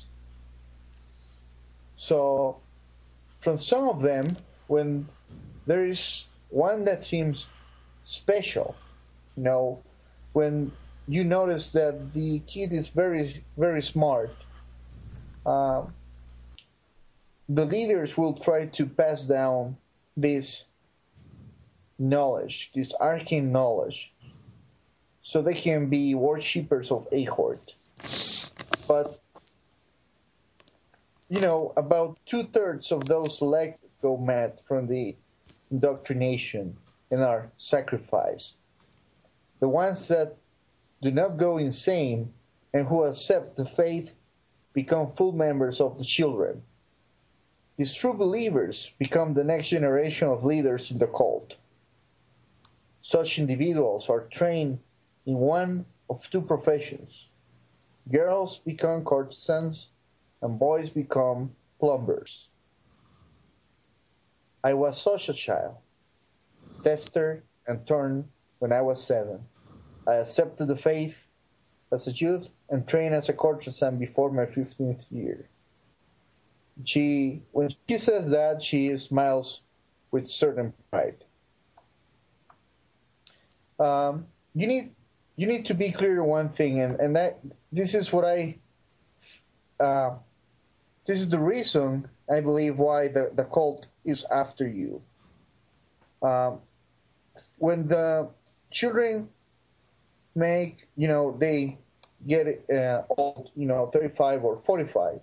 So, from some of them, when there is one that seems special, when you notice that the kid is very, very smart, the leaders will try to pass down this knowledge, this arcane knowledge, so they can be worshippers of Ahort. But, about 2/3 of those selected go mad from the indoctrination and are sacrificed. The ones that do not go insane and who accept the faith become full members of the children. These true believers become the next generation of leaders in the cult. Such individuals are trained in one of two professions. Girls become courtesans and boys become plumbers. I was such a child, tested and turned when I was 7. I accepted the faith as a youth and trained as a courtesan before my 15th year. When she says that, she smiles with certain pride. You need to be clear on one thing, and that this is what this is the reason I believe why the cult is after you. When the children make, they get old, 35 or 45.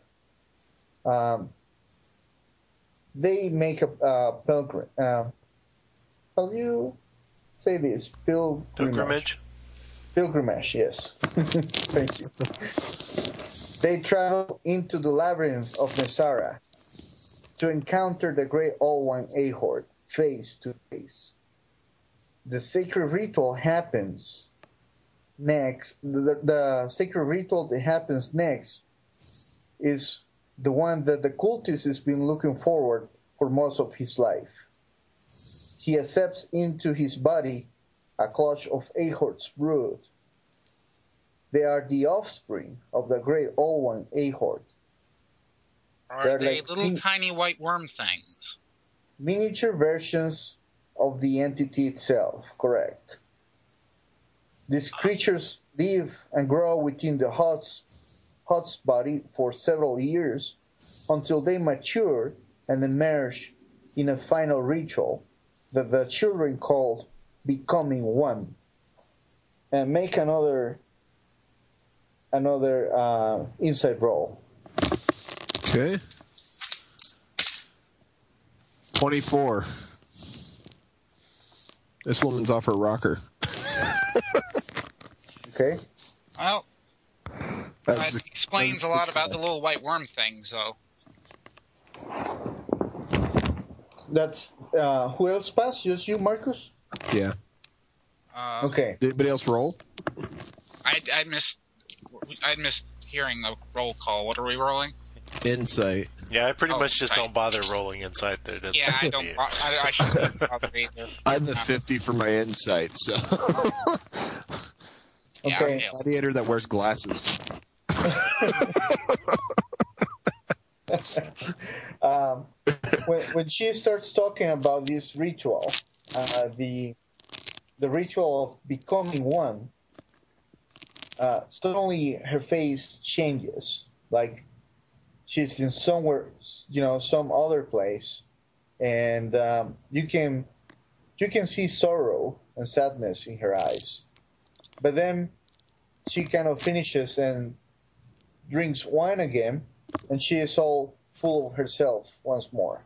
They make a pilgrim. How do you say this? Pilgrimage? Pilgrimage, yes. Thank you. They travel into the labyrinth of Messara to encounter the great Old One Ahort face to face. The sacred ritual happens next. The sacred ritual that happens next is the one that the cultist has been looking forward for most of his life. He accepts into his body a clutch of Ahort's brood. They are the offspring of the great old one, Ahort. Are They're they like little tiny white worm things? Miniature versions of the entity itself, correct. These creatures live and grow within the hot's body for several years until they mature and emerge in a final ritual that the children called becoming one. And make another insight roll. Okay. 24. This woman's off her rocker. Okay. Well, That's that explains a lot about the little white worm things, though. That's who else passed? Just you, Marcus? Yeah. Okay. Did anybody else roll? I missed hearing the roll call. What are we rolling? Insight. Yeah, I pretty much just right. don't bother rolling inside there. Yeah, I don't. I shouldn't bother either. I have a 50 for my insight, so. Yeah, Okay. Gladiator that wears glasses. When she starts talking about this ritual, the ritual of becoming one, suddenly her face changes, like she's in somewhere, some other place, and you can see sorrow and sadness in her eyes. But then she kind of finishes and drinks wine again, and she is all full of herself once more.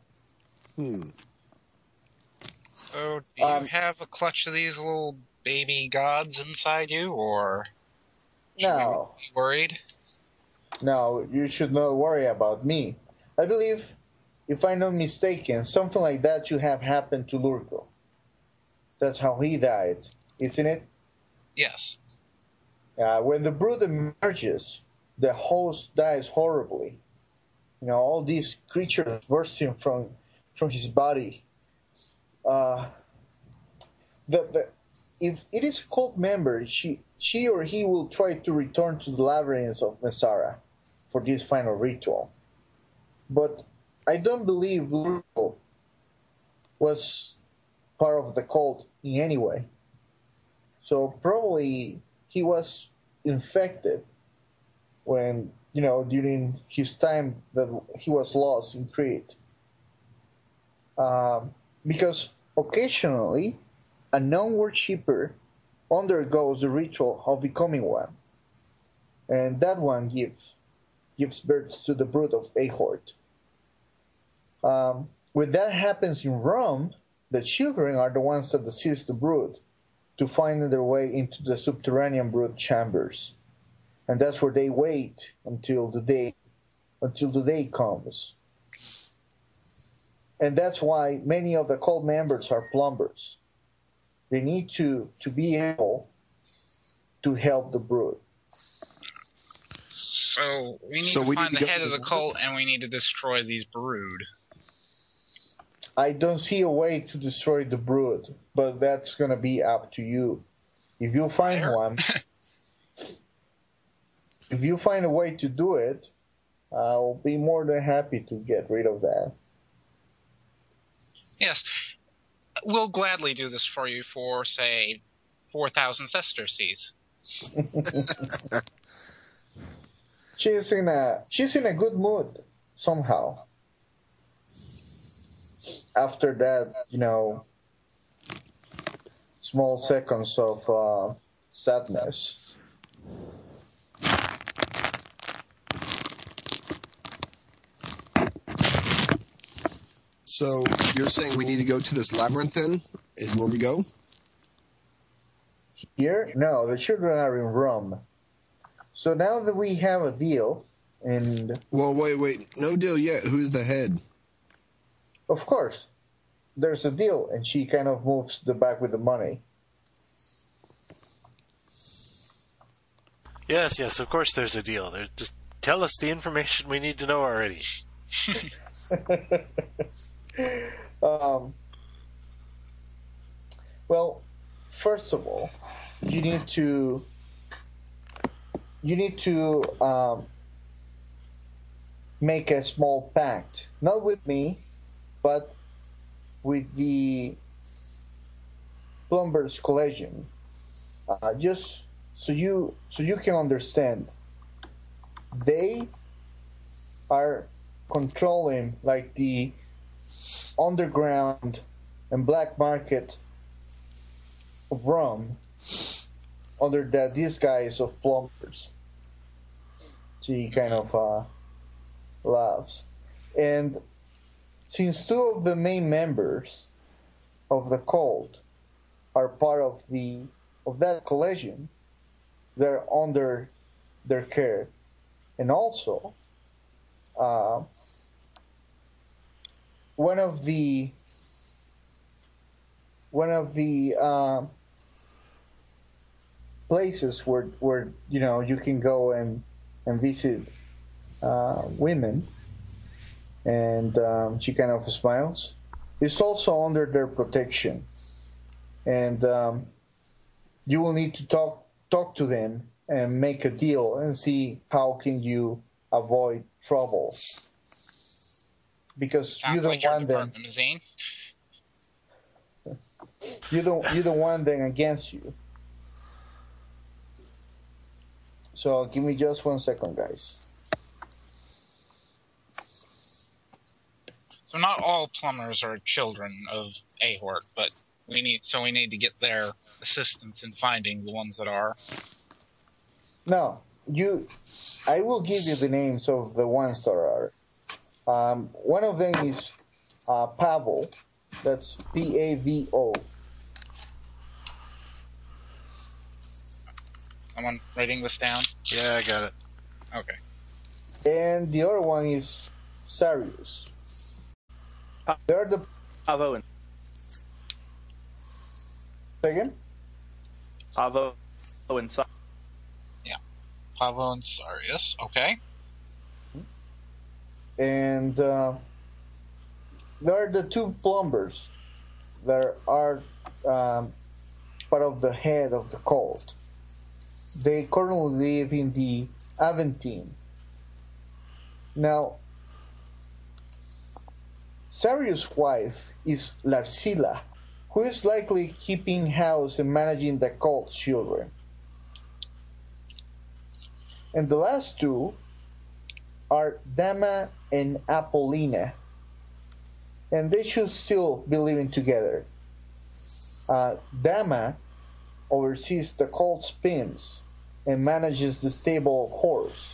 So, do you have a clutch of these little baby gods inside you, or No, are you worried? no, you should not worry about me. I believe, if I'm not mistaken, something like that should have happened to Lurko. That's how he died, isn't it? Yes. When the brood emerges, the host dies horribly. All these creatures bursting from his body. If it is a cult member, she or he will try to return to the labyrinths of Messara for this final ritual. But I don't believe Lurko was part of the cult in any way. So probably he was infected when, during his time that he was lost in Crete. Because occasionally a non-worshipper undergoes the ritual of becoming one. And that one gives birth to the brood of Ahort. When that happens in Rome, the children are the ones that assist the brood to find their way into the subterranean brood chambers. And that's where they wait until the day comes. And that's why many of the cult members are plumbers. They need to be able to help the brood. So we need to find the head of the cult, and we need to destroy these brood. I don't see a way to destroy the brood, but that's going to be up to you. If you find one, if you find a way to do it, I'll be more than happy to get rid of that. Yes. We'll gladly do this for you for, say, 4,000 sesterces. She's in a good mood somehow. After that, small seconds of sadness. So you're saying we need to go to this labyrinth then? Is where we go? Here? No, the children are in Rome. So now that we have a deal, and... Well, wait. No deal yet. Who's the head? Of course. There's a deal, and she kind of moves the bag with the money. Yes, of course there's a deal. Just tell us the information we need to know already. Well, first of all, you need to make a small pact, not with me, but with the Plumbers Collegium, just so you can understand. They are controlling like the underground and black market of Rome under the disguise of plumbers. She kind of laughs. And since two of the main members of the cult are part of that collection, they're under their care. And also, one of the places where you can go and visit women, and she kind of smiles. It's also under their protection, and you will need to talk to them and make a deal and see how can you avoid trouble, because you don't want them. You don't want them against you. So give me just 1 second, guys. So not all plumbers are children of Ahort, but we need to get their assistance in finding the ones that are. No, I will give you the names of the ones that are. One of them is Pavo. That's Pavo. Someone writing this down? Yeah, I got it. Okay. And the other one is Sarius. They're the Pavo and second. Pavo and Yeah, Pavo and Sarius. Okay. And there are the two plumbers that are part of the head of the cult. They currently live in the Aventine. Now, Sarius' wife is Larsila, who is likely keeping house and managing the cult's children. And the last two are Dama and Apollina, and they should still be living together. Dama oversees the cult's pimps and manages the stable of horse.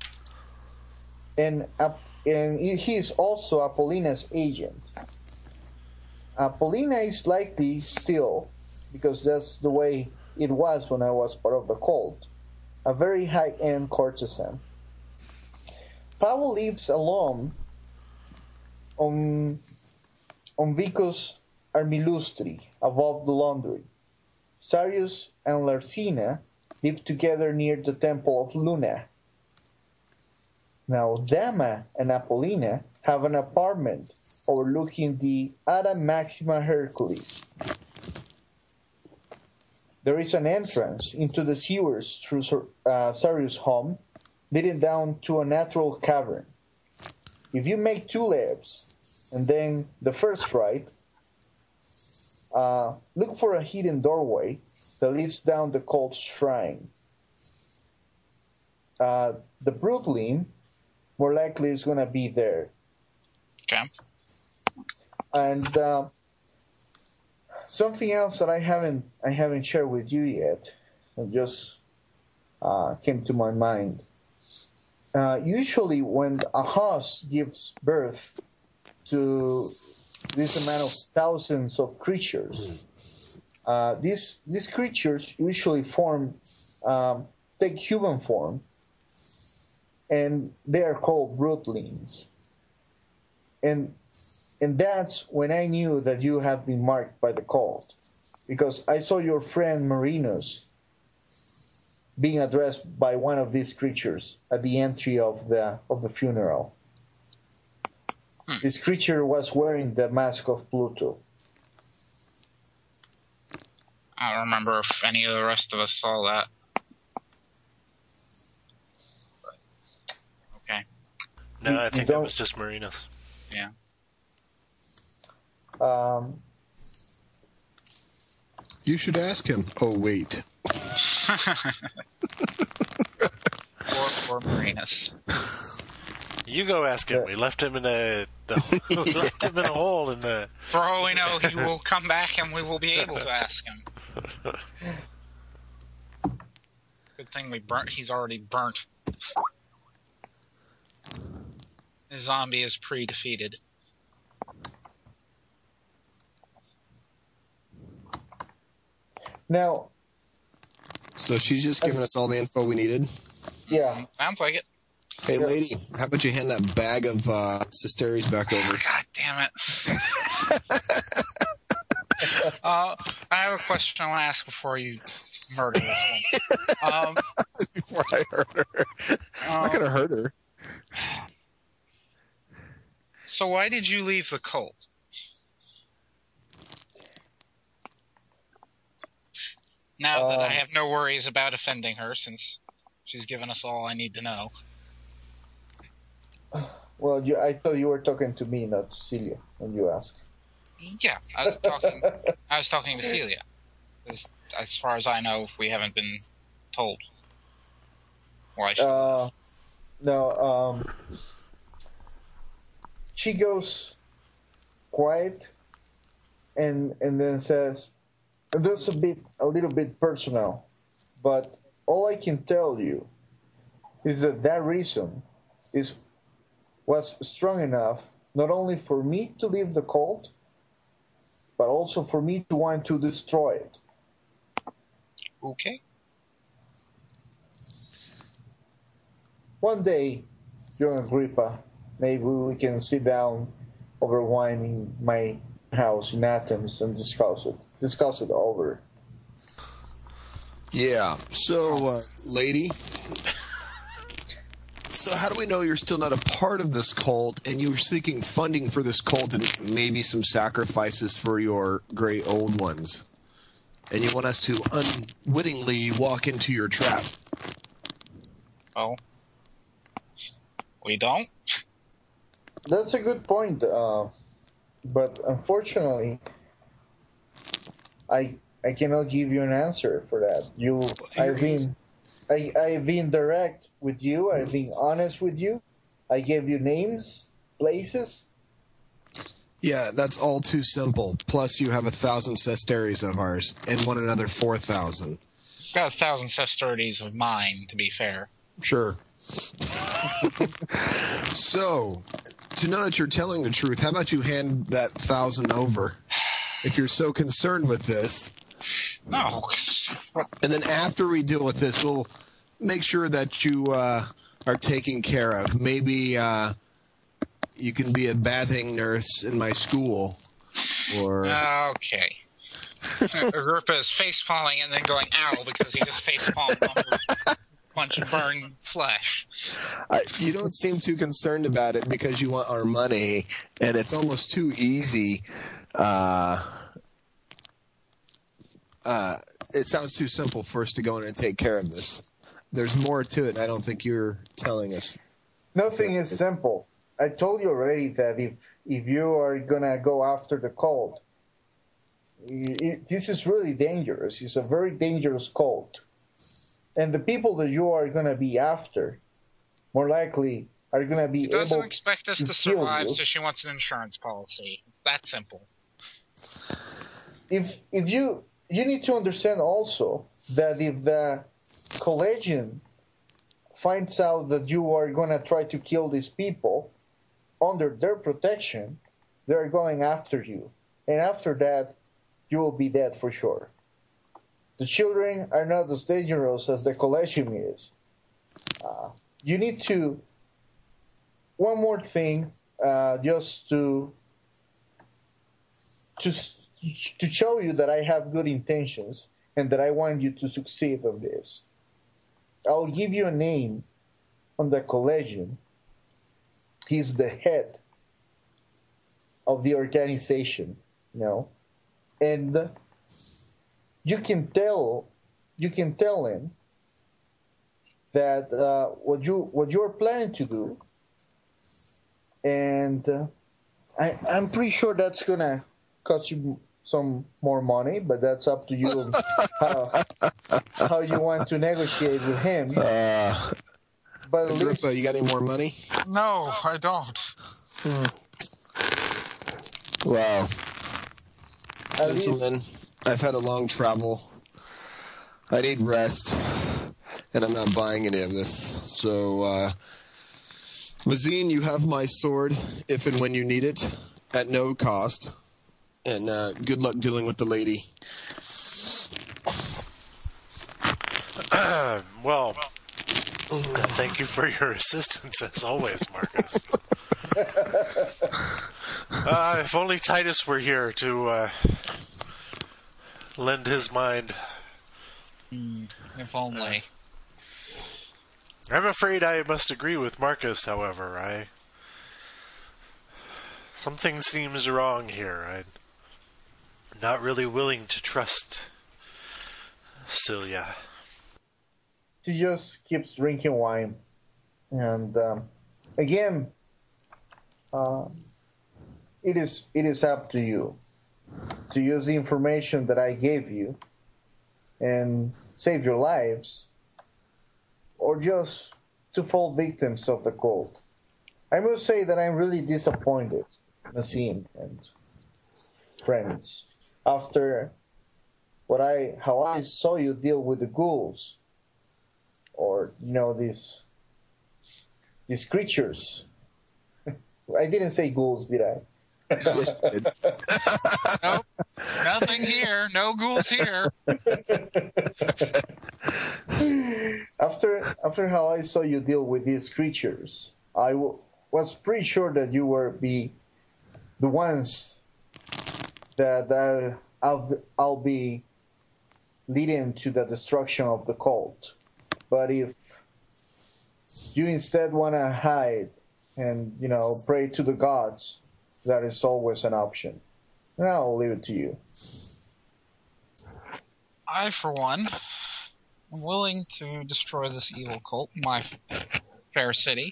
And he is also Apollina's agent. Apollina is likely still, because that's the way it was when I was part of the cult, a very high-end courtesan. Pavo lives alone on Vicus Armilustri, above the laundry. Sarius and Larsina live together near the temple of Luna. Now, Dama and Apollina have an apartment overlooking the Ada Maxima Hercules. There is an entrance into the sewers through Sarius' home, leading down to a natural cavern. If you make two lefts and then the first right, look for a hidden doorway that leads down the cult's shrine. The Broodling, more likely, is going to be there. Okay. And something else that I haven't shared with you yet, it just came to my mind. Usually, when a house gives birth to this amount of thousands of creatures, these creatures usually take human form, and they are called broodlings. And that's when I knew that you have been marked by the cult, because I saw your friend Marinus being addressed by one of these creatures at the entry of the funeral. This creature was wearing the mask of Pluto. I don't remember if any of the rest of us saw that. Okay. No, I think that was just Marinas. Yeah. You should ask him. Oh, wait. or Marinas. You go ask him. We left him in a left him in a hole in the. For all we know, he will come back and we will be able to ask him. Good thing we burnt. He's already burnt. The zombie is pre-defeated. Now, So she's just giving us all the info we needed. yeah. Sounds like it. Hey, lady, how about you hand that bag of Cisteres back over? God damn it. I have a question I'll ask before you murder this one. Before I hurt her. I'm not going to hurt her. So why did you leave the cult? Now that I have no worries about offending her, since she's given us all I need to know. Well, I thought you were talking to me, not to Celia, when you asked. Yeah, I was talking to Celia. As far as I know, we haven't been told. Why should No, she goes quiet and then says, "That's a little bit personal, but all I can tell you is that reason was strong enough not only for me to leave the cult, but also for me to want to destroy it." Okay. One day, young Agrippa, maybe we can sit down over wine in my house in Athens and discuss it over. Yeah. So, lady, so how do we know you're still not a part of this cult and you're seeking funding for this cult and maybe some sacrifices for your great old ones? And you want us to unwittingly walk into your trap? Oh. We don't? That's a good point, but unfortunately, I cannot give you an answer for that. I've been direct with you. I've been honest with you. I gave you names, places. Yeah, that's all too simple. Plus, you have 1,000 sesterces of ours, and one another 4,000. Got 1,000 sesterces of mine, to be fair. Sure. So, to know that you're telling the truth, how about you hand that 1,000 over? If you're so concerned with this. No. And then after we deal with this, we'll make sure that you are taken care of. Maybe you can be a bathing nurse in my school. Or Okay. Agrippa is face-palming and then going, ow, because he just face-palmed on punch and burn flesh. You don't seem too concerned about it because you want our money, and it's almost too easy. It sounds too simple for us to go in and take care of this. There's more to it, and I don't think you're telling us. Nothing is simple. I told you already that if you are going to go after the cult, this is really dangerous. It's a very dangerous cult. And the people that you are going to be after, more likely, are going to be able to She doesn't expect us to survive, you. so she wants an insurance policy. It's that simple. If you need to understand also that if the Collegian finds out that you are going to try to kill these people under their protection, they're going after you. And after that, you will be dead for sure. The children are not as dangerous as the Collegium is. You need to... One more thing, just to show you that I have good intentions and that I want you to succeed on this. I'll give you a name on the Collegium. He's the head of the organization, and you can tell him that what you're planning to do, and I'm pretty sure that's gonna cost you some more money, but that's up to you how you want to negotiate with him. But at least, Agrippa, you got any more money? No, I don't. Well, at least, gentlemen, I've had a long travel. I need rest, and I'm not buying any of this. So, Mazine, you have my sword if and when you need it, at no cost. And good luck dealing with the lady. Well, thank you for your assistance, as always, Marcus. If only Titus were here to lend his mind. If only. I'm afraid I must agree with Marcus, however. Something seems wrong here. I'm not really willing to trust Celia. she just keeps drinking wine, and again, it is up to you to use the information that I gave you and save your lives, or just to fall victims of the cult. I must say that I'm really disappointed, Nassim and friends, after how I saw you deal with the ghouls, or these creatures. I didn't say ghouls, did I? Yes, you did. Nope. Nothing here. No ghouls here. After how I saw you deal with these creatures, I was pretty sure that you were the ones that I'll be leading to the destruction of the cult. But if you instead want to hide and pray to the gods, that is always an option. And I'll leave it to you. I, for one, am willing to destroy this evil cult, my fair city.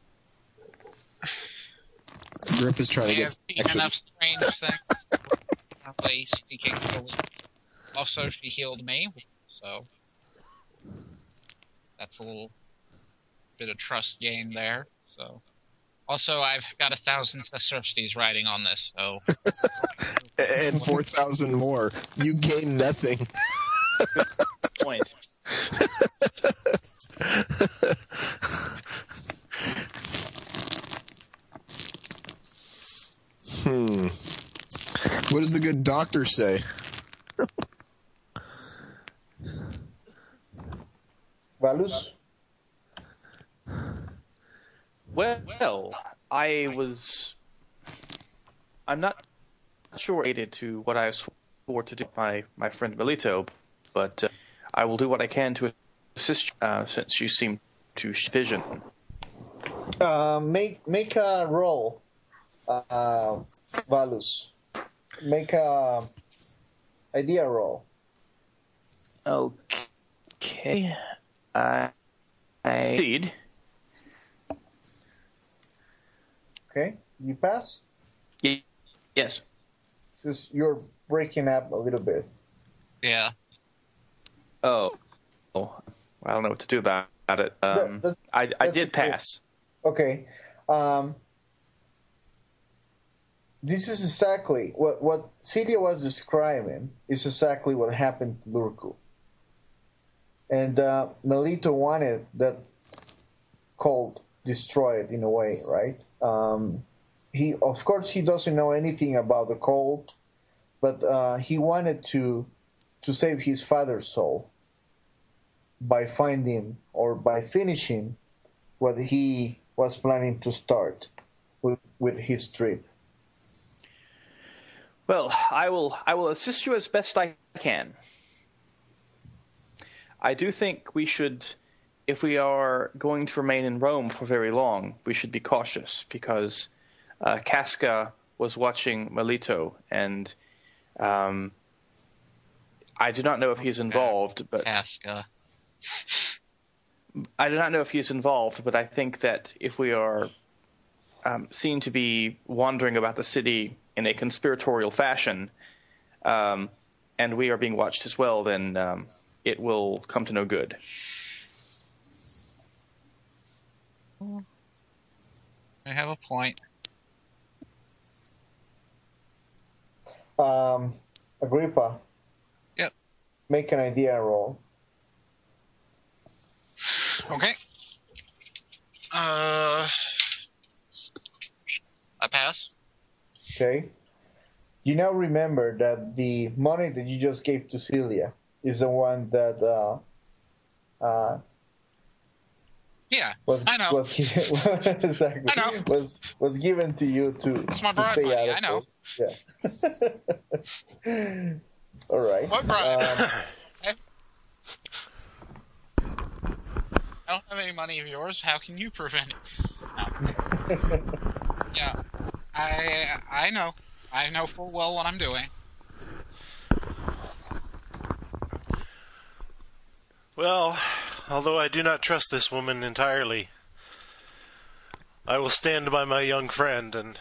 Agrippa's trying to I get have seen action. enough strange things. Apparently speaking fully. Also, she healed me, so that's a little bit of trust gained there. So, also, I've got 1,000 sesterces riding on this. So, And 4,000 more. You gain nothing. Point. What does the good doctor say? Valus? Well, I'm not sure related to what I swore to do with my friend Melito, but I will do what I can to assist you, since you seem to vision. Make a roll, Valus. Make a idea roll. Okay. I did. Okay, you pass? Yes. Just you're breaking up a little bit. yeah. Oh. I don't know what to do about it. I that's did okay. pass. Okay. This is exactly what Celia was describing. Is exactly what happened to Lurku. And Melito wanted that cult destroyed in a way, right? He doesn't know anything about the cult, but he wanted to save his father's soul by finding or by finishing what he was planning to start with his trip. Well, I will assist you as best I can. I do think we should, if we are going to remain in Rome for very long, we should be cautious, because Casca was watching Melito, and I do not know if he's involved, but Ask. I do not know if he's involved, but I think that if we are seen to be wandering about the city in a conspiratorial fashion, and we are being watched as well, then it will come to no good. I have a point. Agrippa. Yep. Make an idea roll. Okay. I pass. Okay. You now remember that the money that you just gave to Celia is the one that Yeah, was I know. was given exactly I know. was given to you to It's my to bribe stay money, out of I know. this. Yeah. All right. What bribe? I don't have any money of yours. How can you prevent it? No. Yeah, I know. I know full well what I'm doing. Well, although I do not trust this woman entirely, I will stand by my young friend, and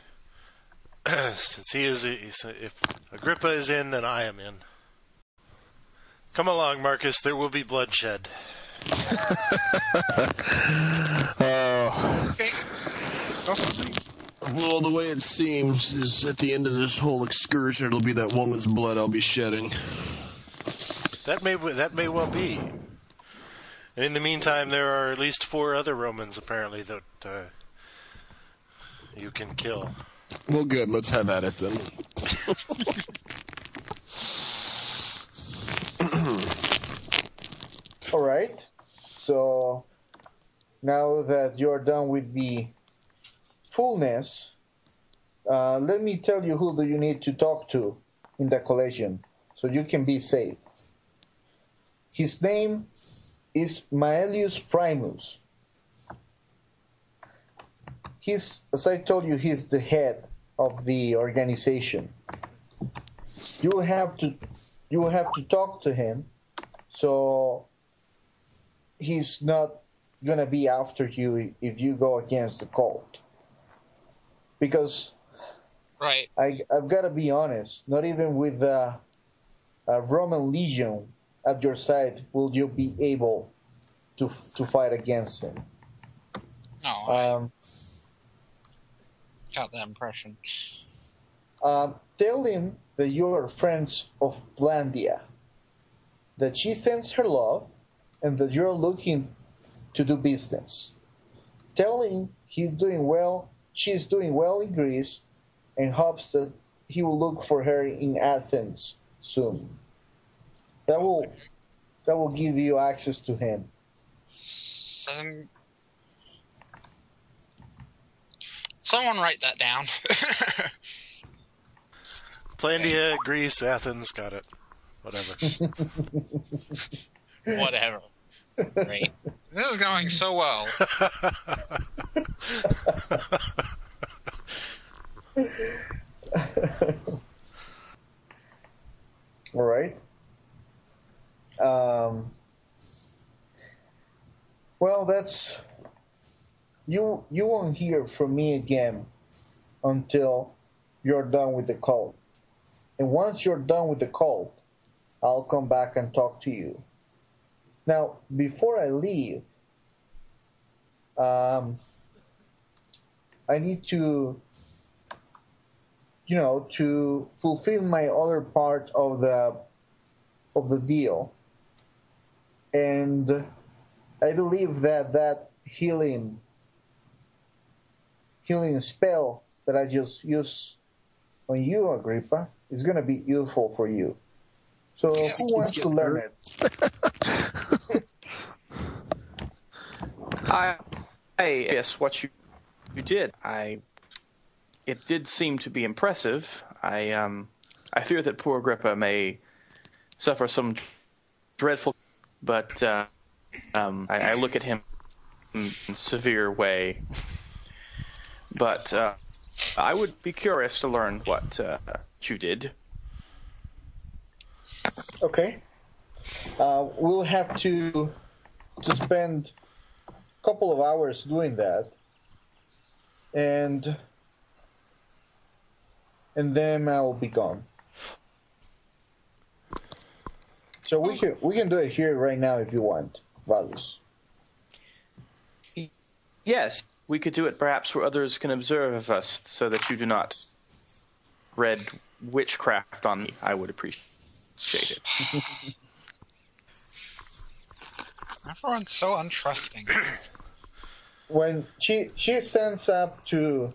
since if Agrippa is in, then I am in. Come along, Marcus, there will be bloodshed. Okay. Go for it. Well, the way it seems is at the end of this whole excursion, it'll be that woman's blood I'll be shedding. That may well be. And in the meantime, there are at least 4 other Romans, apparently, that you can kill. Well, good. Let's have at it, then. All right. So now that you're done with the fullness, let me tell you who do you need to talk to in the collection so you can be safe. His name is Maelius Primus. He's, as I told you, he's the head of the organization. You will have to talk to him, so he's not gonna be after you if you go against the cult. Because Right. I've got to be honest, not even with a Roman legion at your side will you be able to fight against him. No, I got that impression. Tell him that you're friends of Blandia, that she sends her love, and that you're looking to do business. Tell him she's doing well in Greece, and hopes that he will look for her in Athens soon. That will give you access to him. Someone write that down. Plandia, Greece, Athens, got it. Whatever. Whatever. Great. This is going so well. All right. Well, that's you won't hear from me again until you're done with the cult. And once you're done with the cult, I'll come back and talk to you. Now, before I leave, I need to, to fulfill my other part of the deal. And I believe that healing spell that I just used on you, Agrippa, is going to be useful for you. So who wants to learn it? I guess what you did. It did seem to be impressive. I fear that poor Agrippa may suffer some dreadful, but I look at him in a severe way. But I would be curious to learn what you did. Okay. We'll have to spend a couple of hours doing that, and then I'll be gone. So we can do it here right now if you want, Valus. Yes, we could do it perhaps where others can observe us, so that you do not read witchcraft on me. I would appreciate it. Everyone's so untrusting. When she stands up to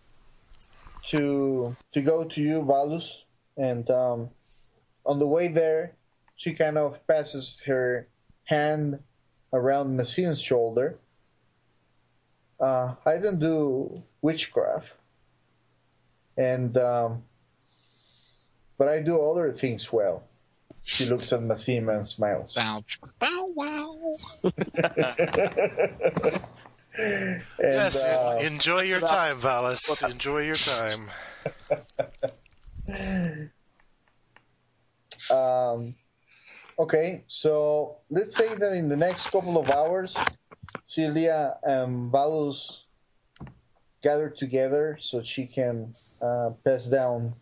go to you, Valus, and on the way there, she kind of passes her hand around Massine's shoulder. I don't do witchcraft, and but I do other things well. She looks at Massine and smiles. Bow, bow, wow. And, Yes, enjoy your time, Valus. Enjoy your time. Okay, so let's say that in the next couple of hours, Celia and Valus gather together so she can pass down.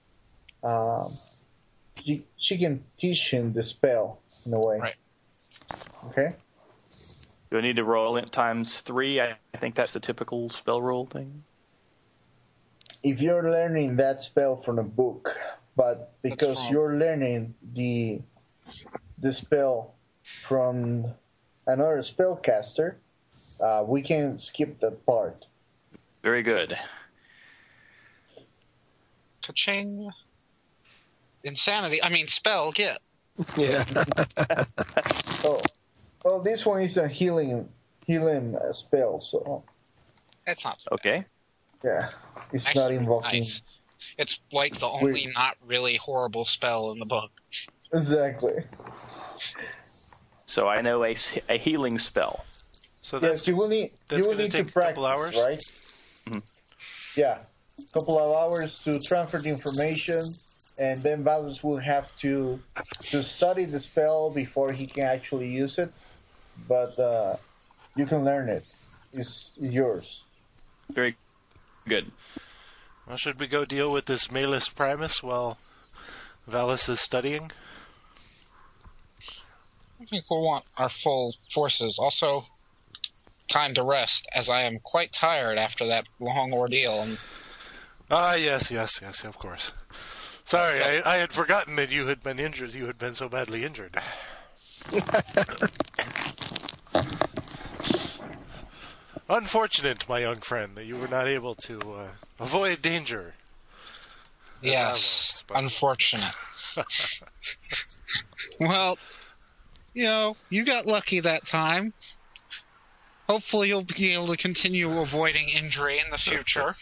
She can teach him the spell in a way. Right. Okay. Do I need to roll it ×3? I think that's the typical spell roll thing. If you're learning that spell from a book, but because you're learning the spell from another spellcaster, we can skip that part. Very good. Ka-ching. Insanity. I mean, spell, get. Yeah. Oh, this one is a healing spell, so It's not so Okay. yeah, it's Actually, not invoking. nice. It's like the only not really horrible spell in the book. Exactly. So I know a healing spell. So that's Yes, you will need gonna to take a practice, couple hours? right? Mm-hmm. Yeah, a couple of hours to transfer the information, and then Valus will have to study the spell before he can actually use it. But you can learn it. It's yours. Very good. Well, should we go deal with this Malus Primus while Valus is studying? I think we'll want our full forces. Also, time to rest, as I am quite tired after that long ordeal. And Yes, of course. Sorry, I had forgotten that you had been injured. You had been so badly injured. Unfortunate, my young friend, that you were not able to avoid danger. yes, but- unfortunate. Well, you got lucky that time. Hopefully you'll be able to continue avoiding injury in the future.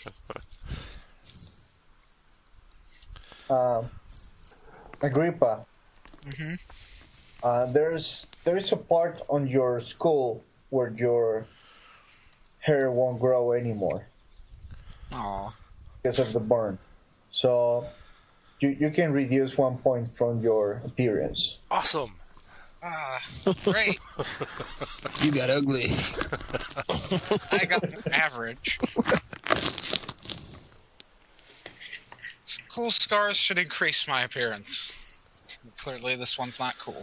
Agrippa. Mm-hmm. There is a part on your skull where your hair won't grow anymore Aw. because of the burn. So you can reduce 1 point from your appearance. Awesome. Great. You got ugly. I got an average. Cool scars should increase my appearance. Clearly this one's not cool.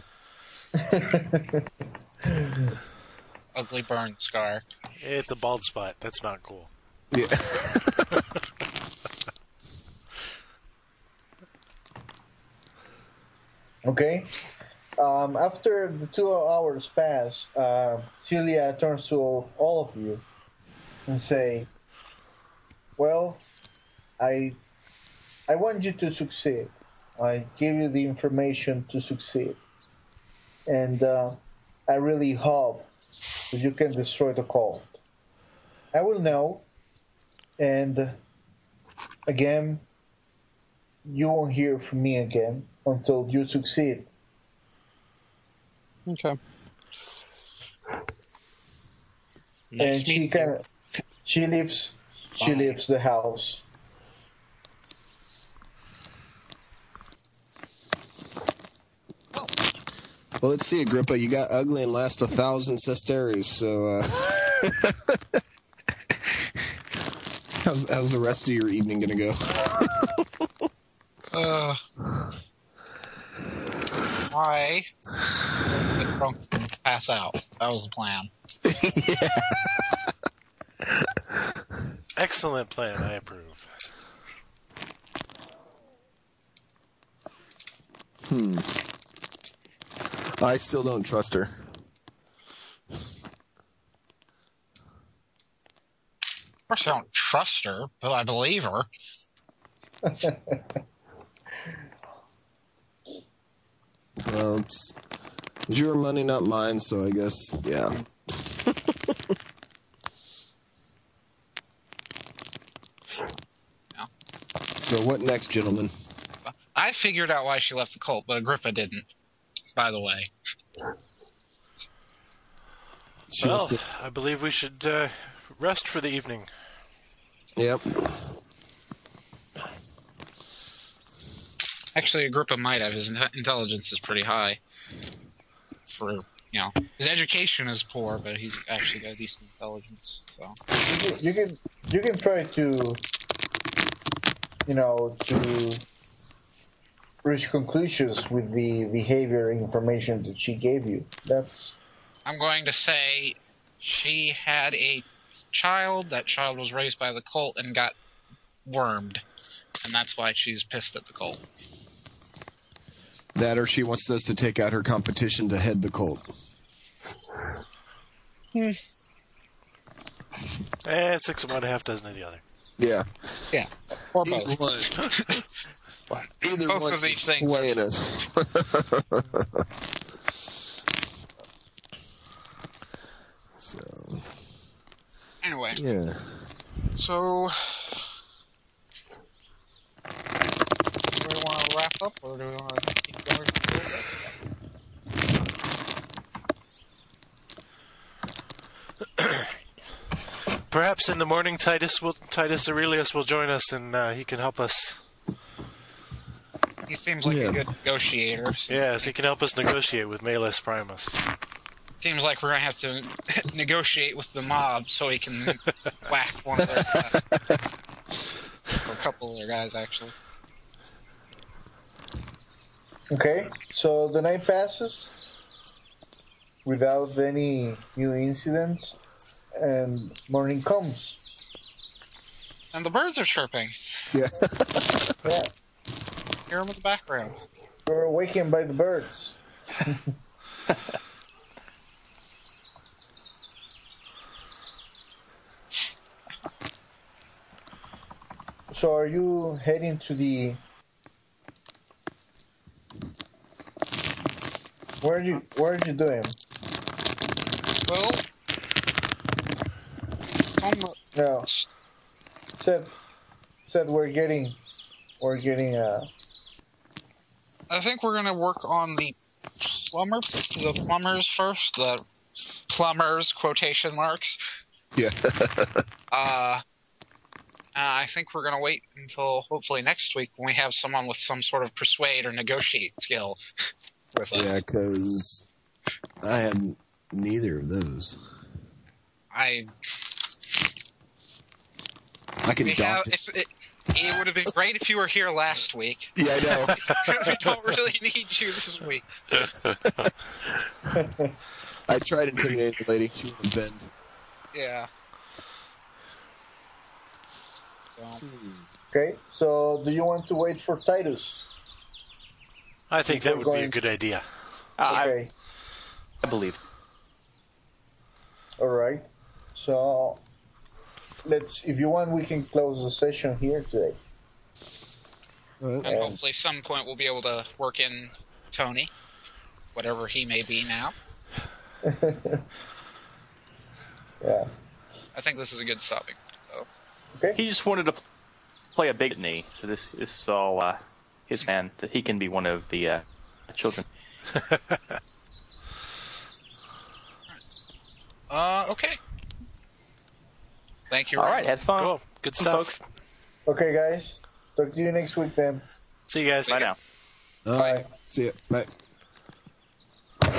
Ugly burn scar. It's a bald spot. That's not cool. Yeah. Okay. After the 2 hours pass, Celia turns to all of you and say, "Well, I want you to succeed. I give you the information to succeed, and I really hope that you can destroy the cult. I will know, and again, you won't hear from me again until you succeed." Okay. And she leaves the house. Oh, Well, let's see, Agrippa. You got ugly and last 1,000 sesteres, so how's the rest of your evening going to go? I get drunk and pass out. That was the plan. Excellent plan. I approve. I still don't trust her. Of course I don't trust her, but I believe her. Well, it's your money, not mine, so I guess, yeah. Yeah. So what next, gentlemen? I figured out why she left the cult, but Agrippa didn't, by the way. She Well, wants to- I believe we should rest for the evening. Yep. Actually, Agrippa might have. His intelligence is pretty high. His education is poor, but he's actually got decent intelligence. So You can try to reach conclusions with the behavior information that she gave you. I'm going to say she had a child. That child was raised by the cult and got wormed, and that's why she's pissed at the cult. That or she wants us to take out her competition to head the cult. 6 of one, half dozen of the other. Yeah. Yeah, or Either both. one. Either Both one's of these just things playing us. So, Anyway, yeah. so do we want to wrap up, or do we want to keep going? Perhaps in the morning, Titus Aurelius will join us, and he can help us. He seems like a good negotiator. Yes, he can help us negotiate with Malus Primus. Seems like we're going to have to negotiate with the mob so he can whack one of their or a couple of their guys, actually. Okay, so the night passes without any new incidents, and morning comes. And the birds are chirping. Yeah. Yeah, Hear them in the background. we're awakened by the birds. So are you heading to the... Where are you doing? Well, on the, No. Said we're getting I think we're going to work on the plumbers first. The plumbers, quotation marks. Yeah. I think we're going to wait until hopefully next week when we have someone with some sort of persuade or negotiate skill with us. Yeah, because I have neither of those. I can dock it. It would have been great if you were here last week. Yeah, I know. We don't really need you this week. I tried intimidating the lady. She wouldn't bend. Yeah. So, Okay, so do you want to wait for Titus? I think that would be a good idea. Okay, I believe. all right. So if you want, we can close the session here today. All right. and hopefully some point we'll be able to work in Tony, whatever he may be now. Yeah. I think this is a good stopping. So. Okay. He just wanted to play a big knee, so this is all his man, that he can be one of the children. Okay. Thank you. All very right, much. have fun. Cool. Good stuff. folks. Okay, guys. Talk to you next week then. See you guys. Bye now. All right. See ya. Bye.